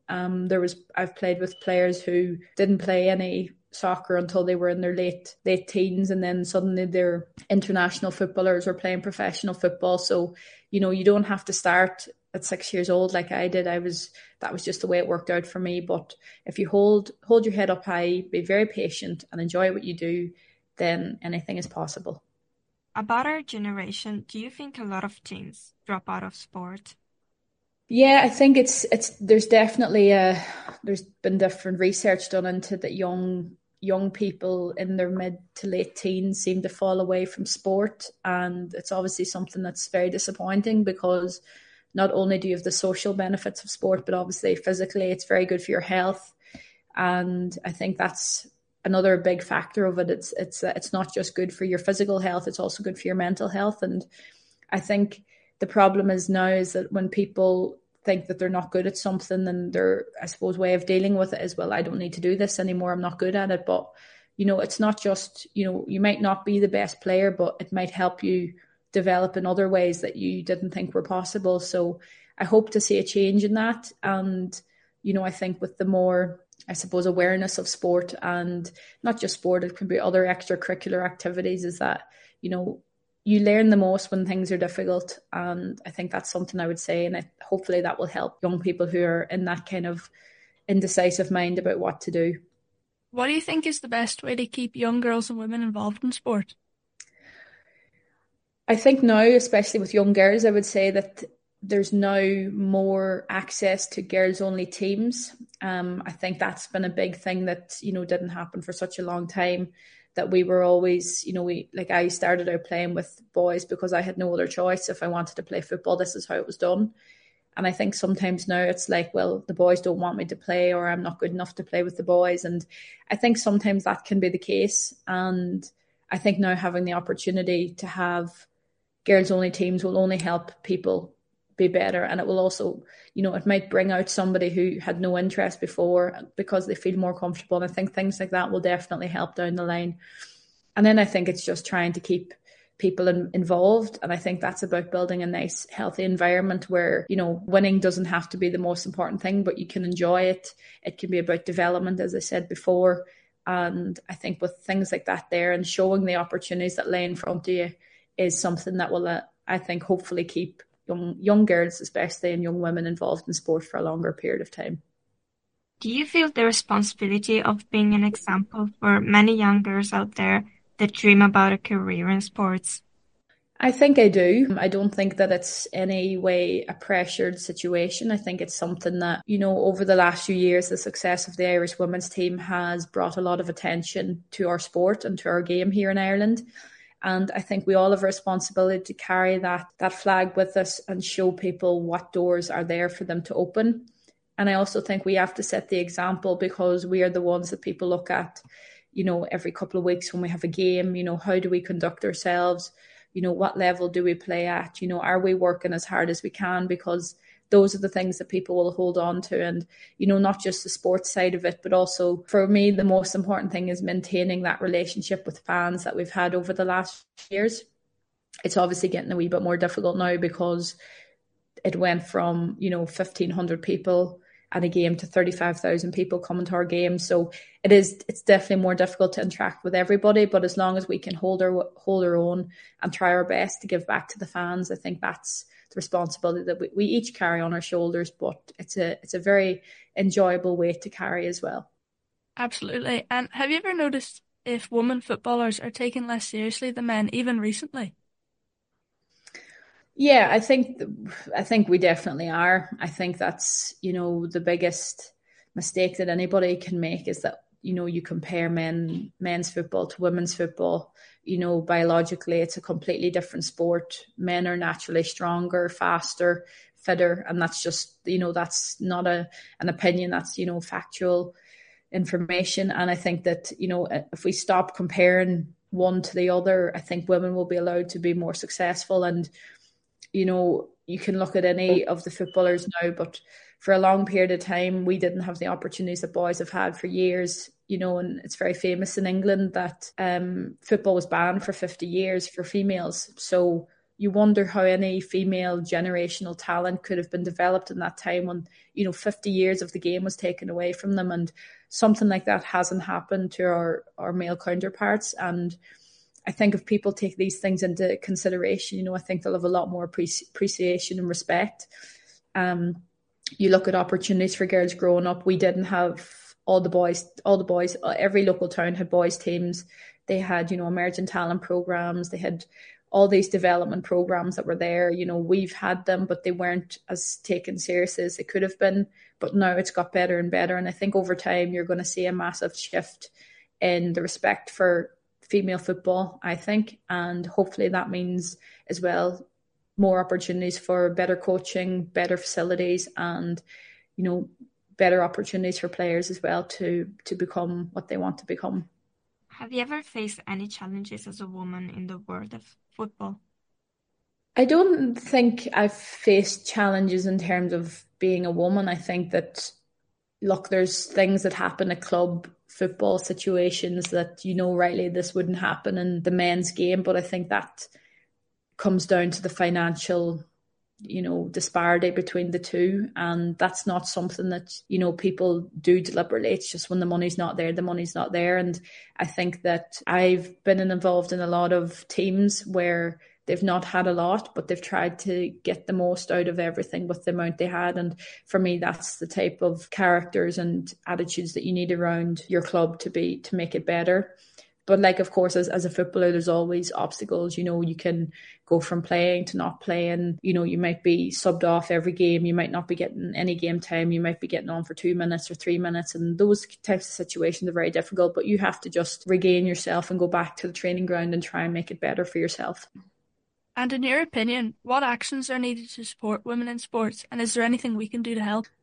I've played with players who didn't play any soccer until they were in their late teens, and then suddenly they're international footballers or playing professional football. So, you don't have to start at 6 years old like I did. That was just the way it worked out for me. But if you hold your head up high, be very patient and enjoy what you do, then anything is possible. About our generation, do you think a lot of teens drop out of sport? Yeah, I think there's definitely there's been different research done into that young people in their mid to late teens seem to fall away from sport. And it's obviously something that's very disappointing, because not only do you have the social benefits of sport, but obviously physically it's very good for your health. And I think that's another big factor of it. It's not just good for your physical health, it's also good for your mental health. And I think the problem is that when people think that they're not good at something, and their, I suppose, way of dealing with it is, well, I don't need to do this anymore, I'm not good at it. But it's not just, you might not be the best player, but it might help you develop in other ways that you didn't think were possible. So I hope to see a change in that. And I think with the more, I suppose, awareness of sport, and not just sport, it can be other extracurricular activities, is that, you learn the most when things are difficult. And I think that's something I would say. And hopefully that will help young people who are in that kind of indecisive mind about what to do. What do you think is the best way to keep young girls and women involved in sport? I think now, especially with young girls, I would say that there's now more access to girls-only teams. I think that's been a big thing that, didn't happen for such a long time. That we were always, I started out playing with boys because I had no other choice. If I wanted to play football, this is how it was done. And I think sometimes now it's like, well, the boys don't want me to play, or I'm not good enough to play with the boys. And I think sometimes that can be the case. And I think now having the opportunity to have girls-only teams will only help people be better. And it will also, it might bring out somebody who had no interest before because they feel more comfortable. And I think things like that will definitely help down the line. And then I think it's just trying to keep people involved. And I think that's about building a nice, healthy environment where, winning doesn't have to be the most important thing, but you can enjoy it. It can be about development, as I said before. And I think with things like that there, and showing the opportunities that lay in front of you, is something that will, I think, hopefully keep young girls, especially, and young women involved in sport for a longer period of time. Do you feel the responsibility of being an example for many young girls out there that dream about a career in sports? I think I do. I don't think that it's any way a pressured situation. I think it's something that, over the last few years, the success of the Irish women's team has brought a lot of attention to our sport and to our game here in Ireland. And I think we all have a responsibility to carry that flag with us and show people what doors are there for them to open. And I also think we have to set the example, because we are the ones that people look at, every couple of weeks when we have a game. How do we conduct ourselves? What level do we play at? Are we working as hard as we can? Because those are the things that people will hold on to. And, not just the sports side of it, but also for me, the most important thing is maintaining that relationship with fans that we've had over the last years. It's obviously getting a wee bit more difficult now, because it went from, 1,500 people at a game to 35,000 people coming to our game. So it's definitely more difficult to interact with everybody. But as long as we can hold our own and try our best to give back to the fans, I think that's the responsibility that we each carry on our shoulders. But it's a very enjoyable weight to carry as well. Absolutely. And have you ever noticed if women footballers are taken less seriously than men, even recently? Yeah, I think we definitely are. I think that's, the biggest mistake that anybody can make is that, you compare men's football to women's football. Biologically, it's a completely different sport. Men are naturally stronger, faster, fitter, and that's just, that's not an opinion. That's, factual information. And I think that, if we stop comparing one to the other, I think women will be allowed to be more successful. And you can look at any of the footballers now, but for a long period of time, we didn't have the opportunities that boys have had for years, and it's very famous in England that football was banned for 50 years for females. So you wonder how any female generational talent could have been developed in that time when, 50 years of the game was taken away from them. And something like that hasn't happened to our male counterparts. And I think if people take these things into consideration, I think they'll have a lot more appreciation and respect. You look at opportunities for girls growing up. We didn't have all the boys, every local town had boys teams. They had, emerging talent programs. They had all these development programs that were there. We've had them, but they weren't as taken seriously as they could have been. But now it's got better and better. And I think over time, you're going to see a massive shift in the respect for female football, I think. And hopefully that means as well more opportunities for better coaching, better facilities, and, better opportunities for players as well to become what they want to become. Have you ever faced any challenges as a woman in the world of football? I don't think I've faced challenges in terms of being a woman. I think that, look, there's things that happen at club football situations that, rightly this wouldn't happen in the men's game. But I think that comes down to the financial, disparity between the two. And that's not something that, people do deliberately. It's just when the money's not there, the money's not there. And I think that I've been involved in a lot of teams where they've not had a lot, but they've tried to get the most out of everything with the amount they had. And for me, that's the type of characters and attitudes that you need around your club to make it better. But of course, as a footballer, there's always obstacles. You can go from playing to not playing. You might be subbed off every game. You might not be getting any game time. You might be getting on for 2 minutes or 3 minutes. And those types of situations are very difficult. But you have to just regain yourself and go back to the training ground and try and make it better for yourself. And in your opinion, what actions are needed to support women in sports? And is there anything we can do to help?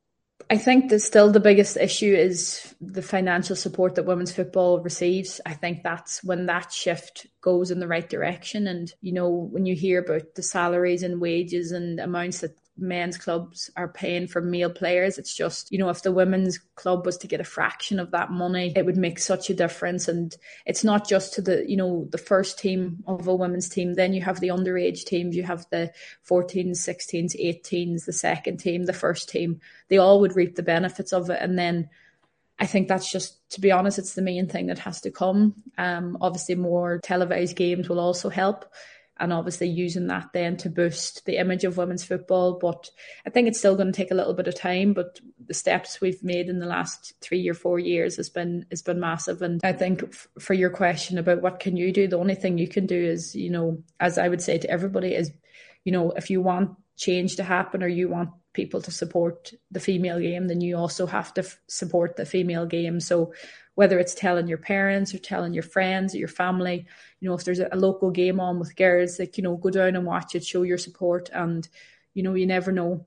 I think that still the biggest issue is the financial support that women's football receives. I think that's when that shift goes in the right direction. And, when you hear about the salaries and wages and amounts that men's clubs are paying for male players, it's just, if the women's club was to get a fraction of that money, it would make such a difference. And it's not just to the first team of a women's team. Then you have the underage teams, you have the 14s, 16s, 18s, the second team, the first team. They all would reap the benefits of it. And then I think that's just, to be honest, it's the main thing that has to come. Obviously more televised games will also help. And obviously using that then to boost the image of women's football. But I think it's still going to take a little bit of time. But the steps we've made in the last 3 or 4 years has been massive. And I think for your question about what can you do, the only thing you can do is, as I would say to everybody is, if you want change to happen or you want people to support the female game, then you also have to support the female game. So whether it's telling your parents or telling your friends or your family, if there's a local game on with girls, go down and watch it, show your support. And, you never know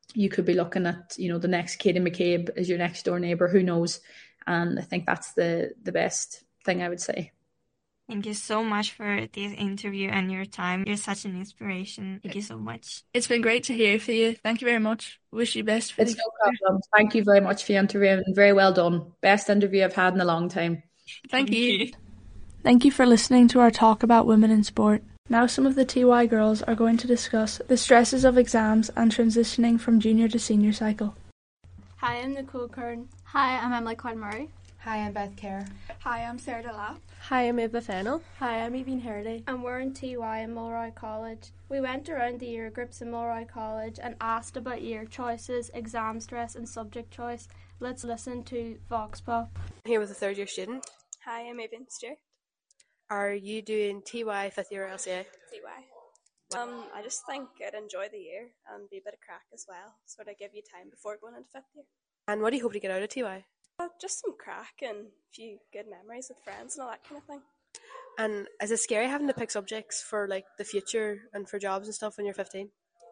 you could be looking at, the next Katie McCabe as your next door neighbour, who knows? And I think that's the best thing I would say. Thank you so much for this interview and your time. You're such an inspiration. Thank you so much. It's been great to hear from you. Thank you very much. Wish you best for It's no problem. Thank you very much for your interview and very well done. Best interview I've had in a long time. Thank you. Thank you for listening to our talk about women in sport. Now some of the TY girls are going to discuss the stresses of exams and transitioning from junior to senior cycle. Hi, I'm Nicole Kern. Hi, I'm Emily Quinn Murray. Hi, I'm Beth Kerr. Hi, I'm Sarah Delap. Hi, I'm Eva Fennell. Hi, I'm Evine Hardy. And we're in TY in Mulroy College. We went around the year groups in Mulroy College and asked about year choices, exam stress and subject choice. Let's listen to Vox Pop. I'm here with a third year student. Hi, I'm Evan Stewart. Are you doing TY, 5th year or LCA? TY. I just think I'd enjoy the year and be a bit of crack as well, sort of give you time before going into 5th year. And what do you hope to get out of TY? Just some crack and a few good memories with friends and all that kind of thing. And is it scary having to pick subjects for like the future and for jobs and stuff when you're 15?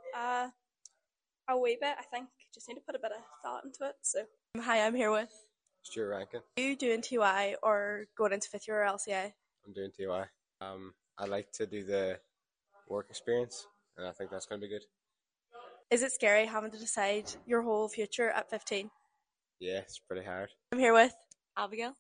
A wee bit, I think. Just need to put a bit of thought into it. So. Hi, I'm here with Stuart Rankin. Are you doing TY or going into 5th year or LCA? I'm doing TY. I like to do the work experience, and I think that's going to be good. Is it scary having to decide your whole future at 15? Yeah, it's pretty hard. I'm here with Abigail.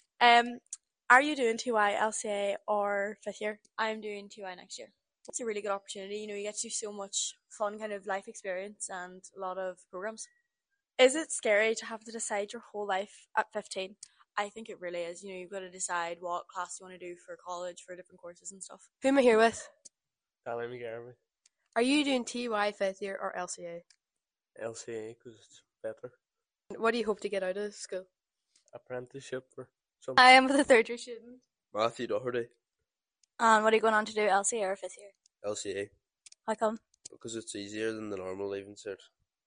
Are you doing TY, LCA or 5th year? I'm doing TY next year. It's a really good opportunity. You get to do so much fun kind of life experience and a lot of programs. Is it scary to have to decide your whole life at 15? I think it really is. You've got to decide what class you want to do for college, for different courses and stuff. Who am I here with? Tommy McGarvey. Are you doing TY, 5th year or LCA? LCA, because it's better. What do you hope to get out of school? Apprenticeship or something. I am with a third year student. Matthew Doherty. And what are you going on to do, LCA or 5th year? LCA. How come? Because it's easier than the normal leaving cert.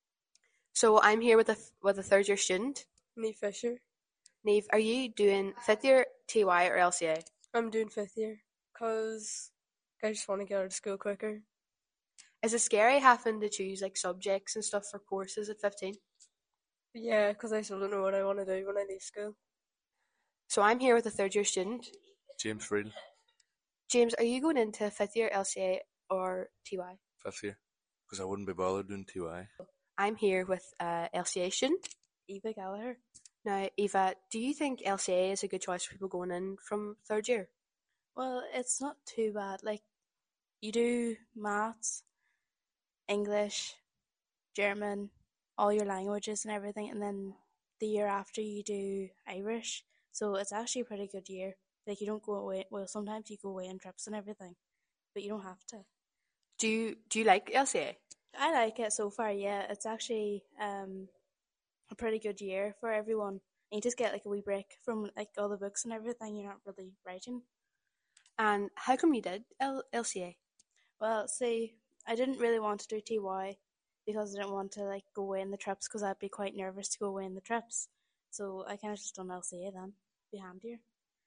So I'm here with a third year student. Neve Fisher. Neve, are you doing 5th year TY or LCA? I'm doing 5th year because I just want to get out of school quicker. Is it scary having to choose like subjects and stuff for courses at 15? Yeah, because I still don't know what I want to do when I leave school. So I'm here with a third year student. James Friedel. James, are you going into 5th year LCA or TY? 5th year, because I wouldn't be bothered doing TY. I'm here with LCA student. Eva Gallagher. Now, Eva, do you think LCA is a good choice for people going in from third year? Well, it's not too bad. Like, you do maths, English, German, all your languages and everything, and then the year after you do Irish. So it's actually a pretty good year. Like, you don't go away. Well, sometimes you go away on trips and everything, but you don't have to. Do you like LCA? I like it so far. Yeah, it's actually a pretty good year for everyone. You just get like a wee break from like all the books and everything. You're not really writing. And how come you did LCA? Well, see, I didn't really want to do TY because I didn't want to like go away in the trips because I'd be quite nervous to go away in the trips. So I kind of just done LCA then. Be handier.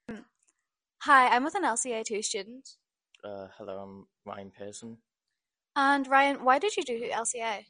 Hi, I'm with an LCA 2 student. Hello, I'm Ryan Pearson. And Ryan, why did you do LCA?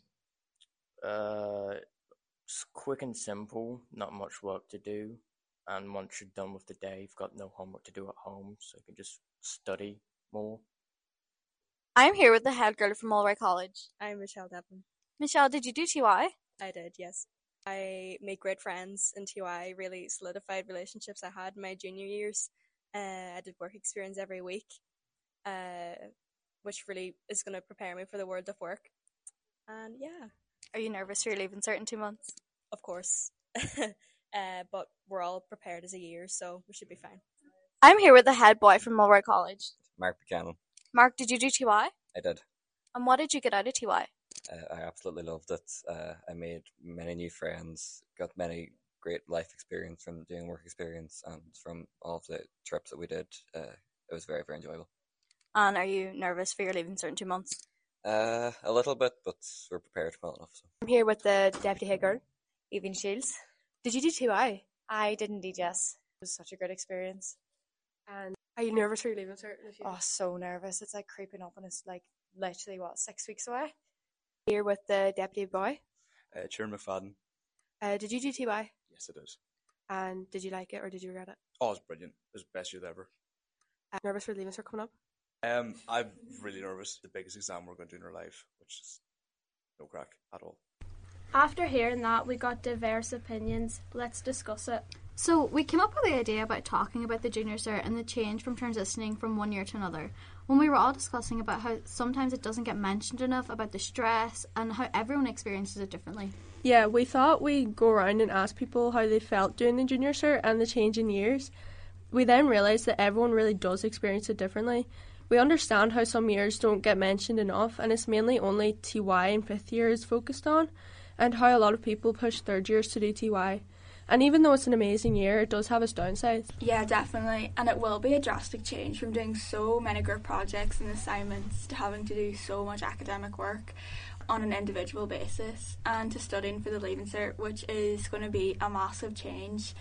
It's quick and simple, not much work to do, and once you're done with the day, you've got no homework to do at home, so you can just study more. I'm here with the head girl from Mulroy College. I'm Michelle Devlin. Michelle, did you do TY? I did, yes. I made great friends in TY, really solidified relationships I had in my junior years. I did work experience every week, which really is going to prepare me for the world of work. And yeah. Are you nervous for your leaving cert in 2 months? Of course. But we're all prepared as a year, so we should be fine. I'm here with the head boy from Mulroy College. Mark Buchanan. Mark, did you do TY? I did. And what did you get out of TY? I absolutely loved it. I made many new friends, got many great life experience from doing work experience, and from all of the trips that we did. It was very, very enjoyable. And are you nervous for your leaving cert in 2 months? A little bit, but we're prepared well enough. So. I'm here with the deputy head girl, Evine Shields. Did you do TY? I did indeed, yes. It was such a great experience. And are you nervous for your leaving cert? Oh, so nervous. It's like creeping up and it's like literally, 6 weeks away? Here with the deputy boy. Kieran McFadden. Did you do TY? Yes, I did. And did you like it or did you regret it? Oh, it was brilliant. It was the best year ever. Nervous for Leaving Cert coming up? I'm really nervous. The biggest exam we're going to do in our life, which is no crack at all. After hearing that, we got diverse opinions. Let's discuss it. So we came up with the idea about talking about the junior cert and the change from transitioning from one year to another. When we were all discussing about how sometimes it doesn't get mentioned enough about the stress and how everyone experiences it differently. Yeah, we thought we'd go around and ask people how they felt doing the junior cert and the change in years. We then realised that everyone really does experience it differently. We understand how some years don't get mentioned enough, and it's mainly only TY and 5th year is focused on, and how a lot of people push 3rd years to do TY. And even though it's an amazing year, it does have its downsides. Yeah, definitely. And it will be a drastic change from doing so many group projects and assignments to having to do so much academic work on an individual basis and to studying for the Leaving Cert, which is going to be a massive change.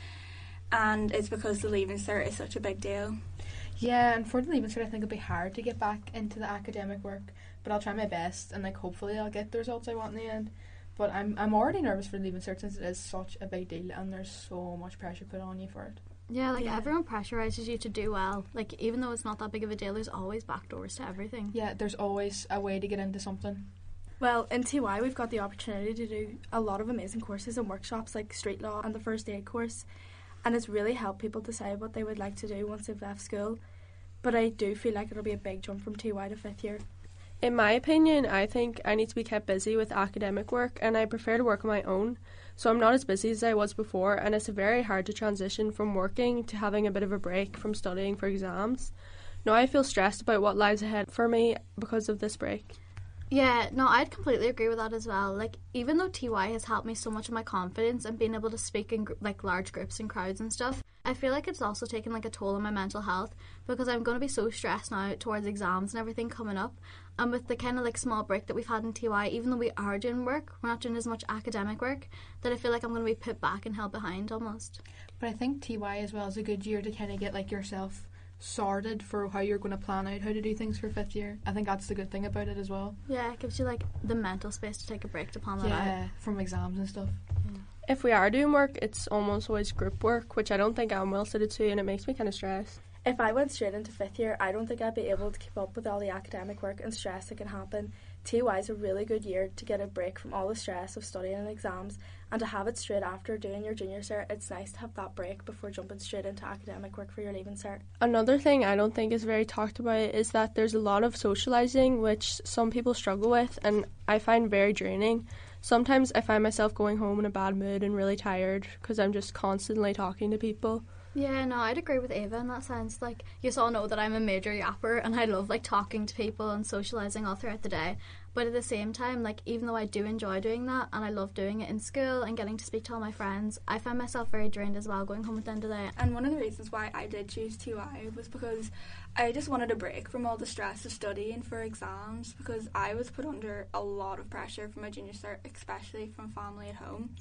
And it's because the Leaving Cert is such a big deal. Yeah, and for the Leaving Cert I think it'll be hard to get back into the academic work, but I'll try my best and hopefully I'll get the results I want in the end. But I'm already nervous for the Leaving Cert since it is such a big deal and there's so much pressure put on you for it. Yeah, everyone pressurises you to do well. Even though it's not that big of a deal, there's always backdoors to everything. Yeah, there's always a way to get into something. Well, in TY we've got the opportunity to do a lot of amazing courses and workshops like street law and the first aid course, and it's really helped people decide what they would like to do once they've left school. But I do feel like it'll be a big jump from TY to 5th year. In my opinion, I think I need to be kept busy with academic work and I prefer to work on my own. So I'm not as busy as I was before and it's very hard to transition from working to having a bit of a break from studying for exams. Now I feel stressed about what lies ahead for me because of this break. Yeah, no, I'd completely agree with that as well. Even though TY has helped me so much in my confidence and being able to speak in large groups and crowds and stuff, I feel like it's also taken a toll on my mental health because I'm going to be so stressed now towards exams and everything coming up. And with the kind of small break that we've had in TY, even though we are doing work, we're not doing as much academic work, that I feel like I'm going to be put back and held behind almost. But I think TY as well is a good year to kind of get yourself sorted for how you're going to plan out how to do things for 5th year. I think that's the good thing about it as well. Yeah, it gives you the mental space to take a break to plan that out. Yeah, from exams and stuff. Yeah. If we are doing work, it's almost always group work, which I don't think I'm well suited to, and it makes me kind of stressed. If I went straight into 5th year, I don't think I'd be able to keep up with all the academic work and stress that can happen. TY is a really good year to get a break from all the stress of studying and exams, and to have it straight after doing your junior cert. It's nice to have that break before jumping straight into academic work for your Leaving Cert. Another thing I don't think is very talked about is that there's a lot of socialising which some people struggle with and I find very draining. Sometimes I find myself going home in a bad mood and really tired because I'm just constantly talking to people. Yeah, no, I'd agree with Ava in that sense. You all know that I'm a major yapper and I love talking to people and socialising all throughout the day. But at the same time, even though I do enjoy doing that and I love doing it in school and getting to speak to all my friends, I find myself very drained as well going home at the end of the day. And one of the reasons why I did choose TY was because I just wanted a break from all the stress of studying for exams, because I was put under a lot of pressure from my junior cert, especially from family at home.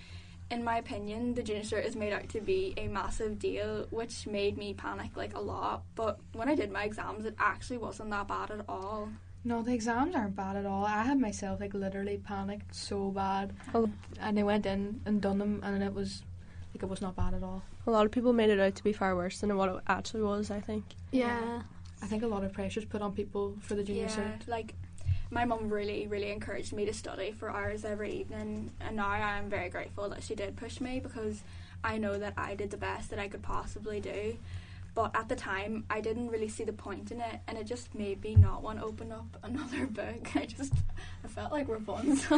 In my opinion, the junior cert is made out to be a massive deal, which made me panic a lot. But when I did my exams, it actually wasn't that bad at all. No, the exams aren't bad at all. I had myself literally panicked so bad. And I went in and done them and it was it was not bad at all. A lot of people made it out to be far worse than what it actually was, I think. Yeah. I think a lot of pressure's put on people for the junior cert. My mum really, really encouraged me to study for hours every evening, and now I'm very grateful that she did push me, because I know that I did the best that I could possibly do. But at the time, I didn't really see the point in it, and it just made me not want to open up another book. I felt like Rapunzel.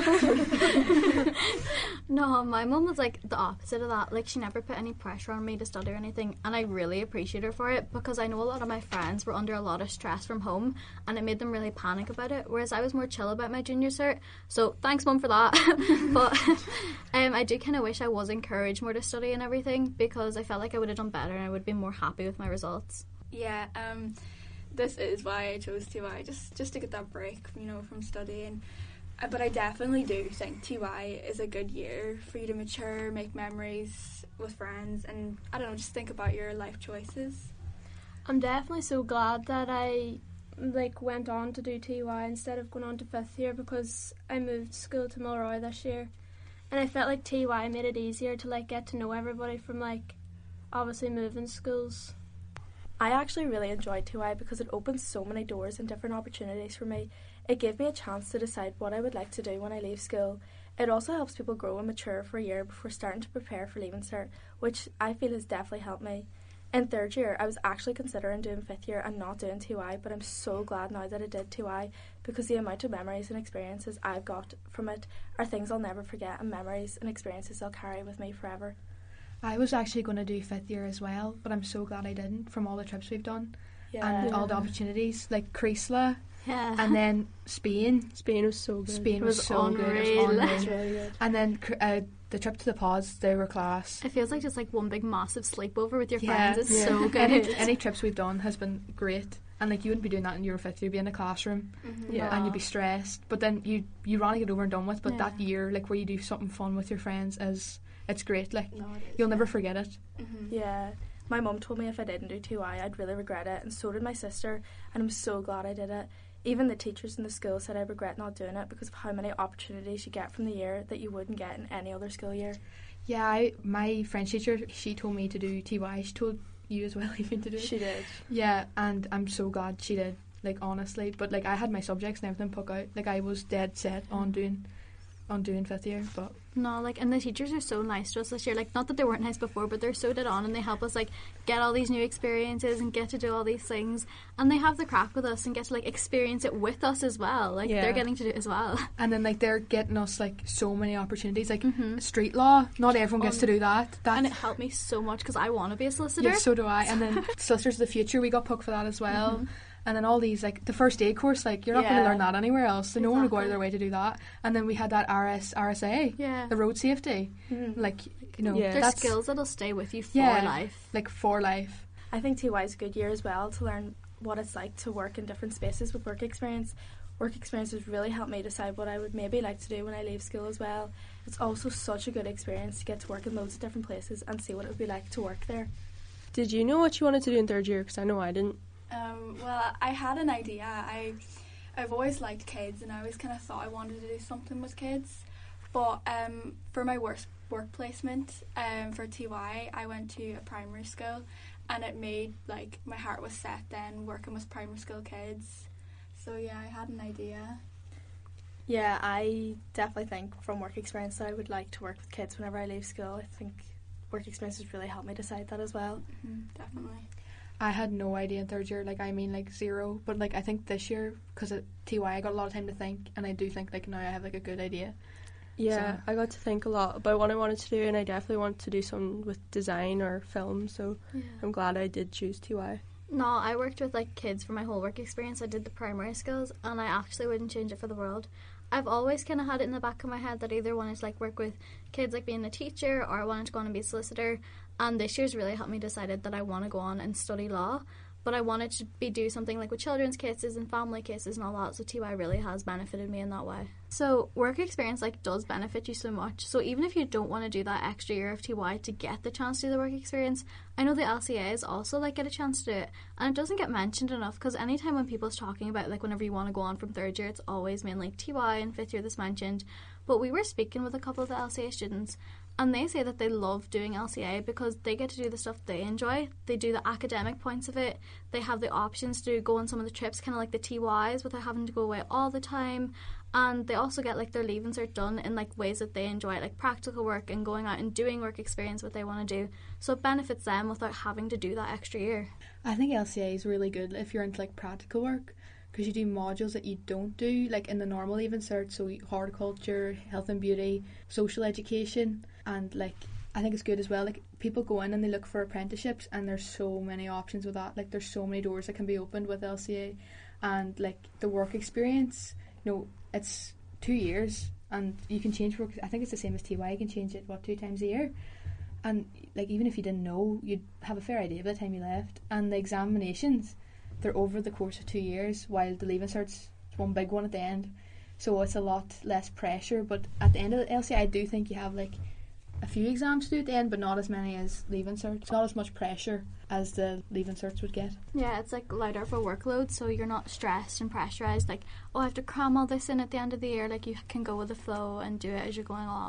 No, my mum was the opposite of that. She never put any pressure on me to study or anything, and I really appreciate her for it, because I know a lot of my friends were under a lot of stress from home, and it made them really panic about it, whereas I was more chill about my junior cert. So thanks, Mum, for that. But I do kind of wish I was encouraged more to study and everything, because I felt like I would have done better and I would be more happy with my results. Yeah, this is why I chose TY, just to get that break, from studying. But I definitely do think TY is a good year for you to mature, make memories with friends, and I don't know, just think about your life choices. I'm definitely so glad that I went on to do TY instead of going on to 5th year, because I moved school to Mulroy this year, And I felt like TY made it easier to like get to know everybody from like obviously moving schools. I actually really enjoyed TY because it opened so many doors and different opportunities for me. It gave me a chance to decide what I would like to do when I leave school. It also helps people grow and mature for a year before starting to prepare for Leaving Cert, which I feel has definitely helped me. In third year, I was actually considering doing fifth year and not doing TY, but I'm so glad now that I did TY because the amount of memories and experiences I've got from it are things I'll never forget, and memories and experiences I'll carry with me forever. I was actually going to do fifth year as well, but I'm so glad I didn't from all the trips we've done and all the opportunities, like Creasla, and then Spain. Spain was so good. Spain was so unreal. good. It was unreal. It was really good. And then the trip to the pods, they were class. It feels like just like one big massive sleepover with your friends. It's so good. Any trips we've done has been great. And like you wouldn't be doing that in year fifth, you'd be in a classroom and you'd be stressed. But then you want to get over and done with. But that year, like where you do something fun with your friends, it's great. Like you'll never forget it. Yeah. My mum told me if I didn't do TY, I'd really regret it, and so did my sister, and I'm so glad I did it. Even the teachers in the school said I regret not doing it because of how many opportunities you get from the year that you wouldn't get in any other school year. Yeah, my French teacher, she told me to do TY. She told you as well even to do it. She did. Yeah, and I'm so glad she did, like honestly. But like I had my subjects and everything put out. Like I was dead set on doing fifth year, but no, like, and the teachers are so nice to us this year. Like, not that they weren't nice before, but they're so dead on, and they help us like get all these new experiences and get to do all these things, and they have the crack with us and get to like experience it with us as well. Like they're getting to do it as well. And then like they're getting us like so many opportunities, like street law. Not everyone gets to do that. And it helped me so much because I want to be a solicitor. Yeah, so do I. And then Solicitors of the Future, we got picked for that as well. And then all these, like, the first aid course, like, you're not going to learn that anywhere else. So no one would go out of their way to do that. And then we had that RSA, the road safety. Like, you know, they're skills that'll stay with you for life. Like, for life. I think TY is a good year as well to learn what it's like to work in different spaces with work experience. Work experience has really helped me decide what I would maybe like to do when I leave school as well. It's also such a good experience to get to work in loads of different places and see what it would be like to work there. Did you know what you wanted to do in third year? Because I know I didn't. Well, I had an idea. I've always liked kids, and I always kind of thought I wanted to do something with kids. But for my work placement for TY, I went to a primary school, and it made like my heart was set then working with primary school kids. So yeah, I had an idea. Yeah, I definitely think from work experience that I would like to work with kids whenever I leave school. I think work experience has really helped me decide that as well. Definitely. I had no idea in third year, like I mean like zero, but like I think this year, because at TY I got a lot of time to think, and I do think like now I have like a good idea. Yeah, I got to think a lot about what I wanted to do, and I definitely wanted to do something with design or film, so I'm glad I did choose TY. No, I worked with like kids for my whole work experience. I did the primary schools, and I actually wouldn't change it for the world. I've always kind of had it in the back of my head that I either wanted to like work with kids like being a teacher, or I wanted to go on and be a solicitor. And this year's really helped me decide that I want to go on and study law, but I wanted to do something like with children's cases and family cases and all that. So TY really has benefited me in that way. So work experience like does benefit you so much. So even if you don't want to do that extra year of TY to get the chance to do the work experience, I know the LCAs also like get a chance to do it, and it doesn't get mentioned enough because anytime when people's talking about like whenever you want to go on from third year, it's always mainly TY and fifth year that's mentioned. But we were speaking with a couple of the LCA students, and they say that they love doing LCA because they get to do the stuff they enjoy. They do the academic points of it. They have the options to go on some of the trips, kind of like the TYs, without having to go away all the time. And they also get like their Leaving Cert done in like ways that they enjoy, like practical work and going out and doing work experience what they want to do. So it benefits them without having to do that extra year. I think LCA is really good if you're into like practical work, because you do modules that you don't do like in the normal Leaving Cert, so horticulture, health and beauty, social education. And like I think it's good as well, like people go in and they look for apprenticeships, and there's so many options with that. Like there's so many doors that can be opened with LCA. And like the work experience, you know, it's 2 years and you can change work. I think it's the same as TY, you can change it 2 times a year. And like even if you didn't know, you'd have a fair idea by the time you left. And the examinations, they're over the course of 2 years, while the Leaving Cert's one big one at the end. So it's a lot less pressure. But at the end of the LCA, I do think you have like a few exams to do at the end, but not as many as Leaving Cert. It's not as much pressure as the Leaving Certs would get. Yeah, it's like lighter of a workload, so you're not stressed and pressurised like, oh, I have to cram all this in at the end of the year. Like you can go with the flow and do it as you're going along.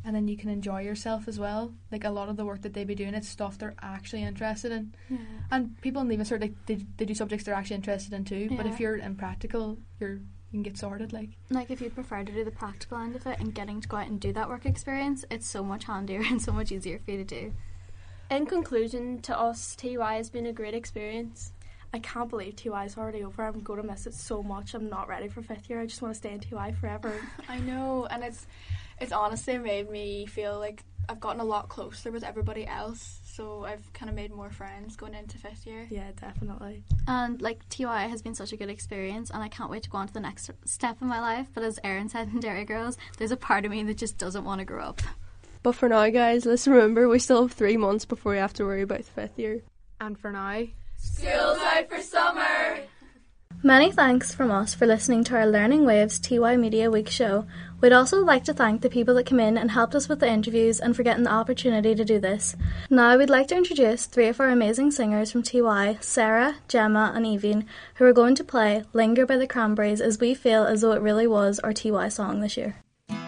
and then you can enjoy yourself as well. Like a lot of the work that they be doing, it's stuff they're actually interested in. Yeah. And people in Leaving Cert, like they do subjects they're actually interested in too. But Yeah. if you're in practical, you can get sorted. Like if you prefer to do the practical end of it and getting to go out and do that work experience, it's so much handier and so much easier for you to do. In conclusion, to us, TY has been a great experience. I can't believe TY is already over. I'm going to miss it so much. I'm not ready for 5th year. I just want to stay in TY forever. I know, and it's honestly made me feel like I've gotten a lot closer with everybody else, so I've kind of made more friends going into 5th year. Yeah, definitely. And like TY has been such a good experience, and I can't wait to go on to the next step in my life. But as Erin said in Dairy Girls, there's a part of me that just doesn't want to grow up. But for now, guys, let's remember we still have 3 months before we have to worry about the 5th year. And for now, school's out for summer! Many thanks from us for listening to our Learning Waves TY Media Week show. We'd also like to thank the people that came in and helped us with the interviews and for getting the opportunity to do this. Now we'd like to introduce 3 of our amazing singers from TY, Sarah, Gemma and Evie, who are going to play Linger by the Cranberries as we feel as though it really was our TY song this year.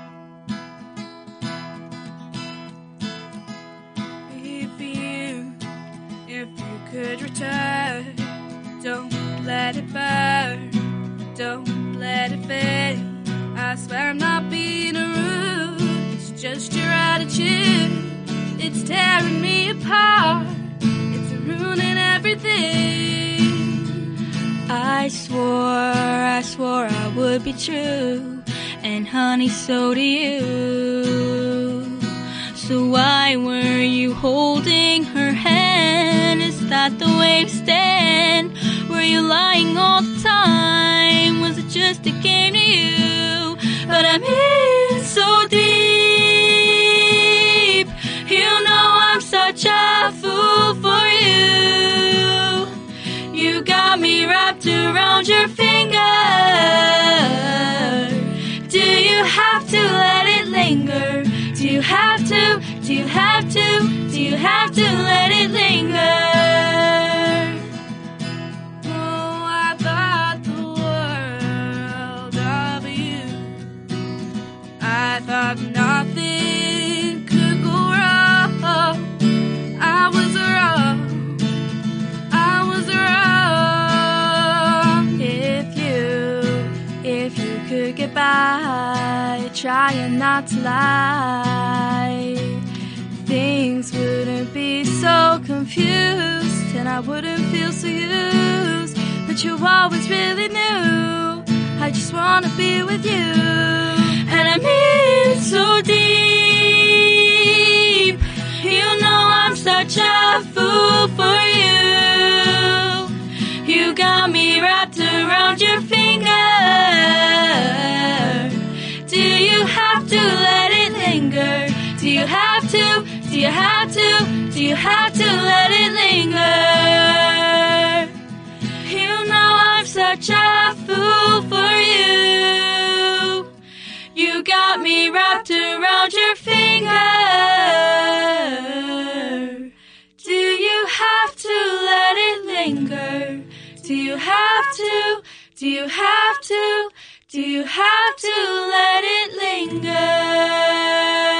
If you could return, don't let it burn, don't let it fade. I swear I'm not being rude, it's just your attitude. It's tearing me apart, it's ruining everything. I swore I would be true, and honey, so do you. So why were you holding her hand? Is that the way to stand? Were you lying all the time? Was it just a game to you? But I'm in so deep. You know I'm such a fool for you. You got me wrapped around your finger. Do you have to let it linger? Do you have to? Do you have to? Do you have to let it linger? Oh, I thought the world of you. I thought nothing could go wrong. I was wrong. I was wrong. If you could get by, trying not to lie, things wouldn't be so confused, and I wouldn't feel so used. But you always really knew I just wanna be with you, and I'm in so deep. You know I'm such a fool for you. You got me wrapped around your finger. Do you have to let it linger? Do you have to? Do you have to? Do you have to let it linger? You know I'm such a fool for you. You got me wrapped around your finger. Do you have to let it linger? Do you have to? Do you have to? Do you have to let it linger?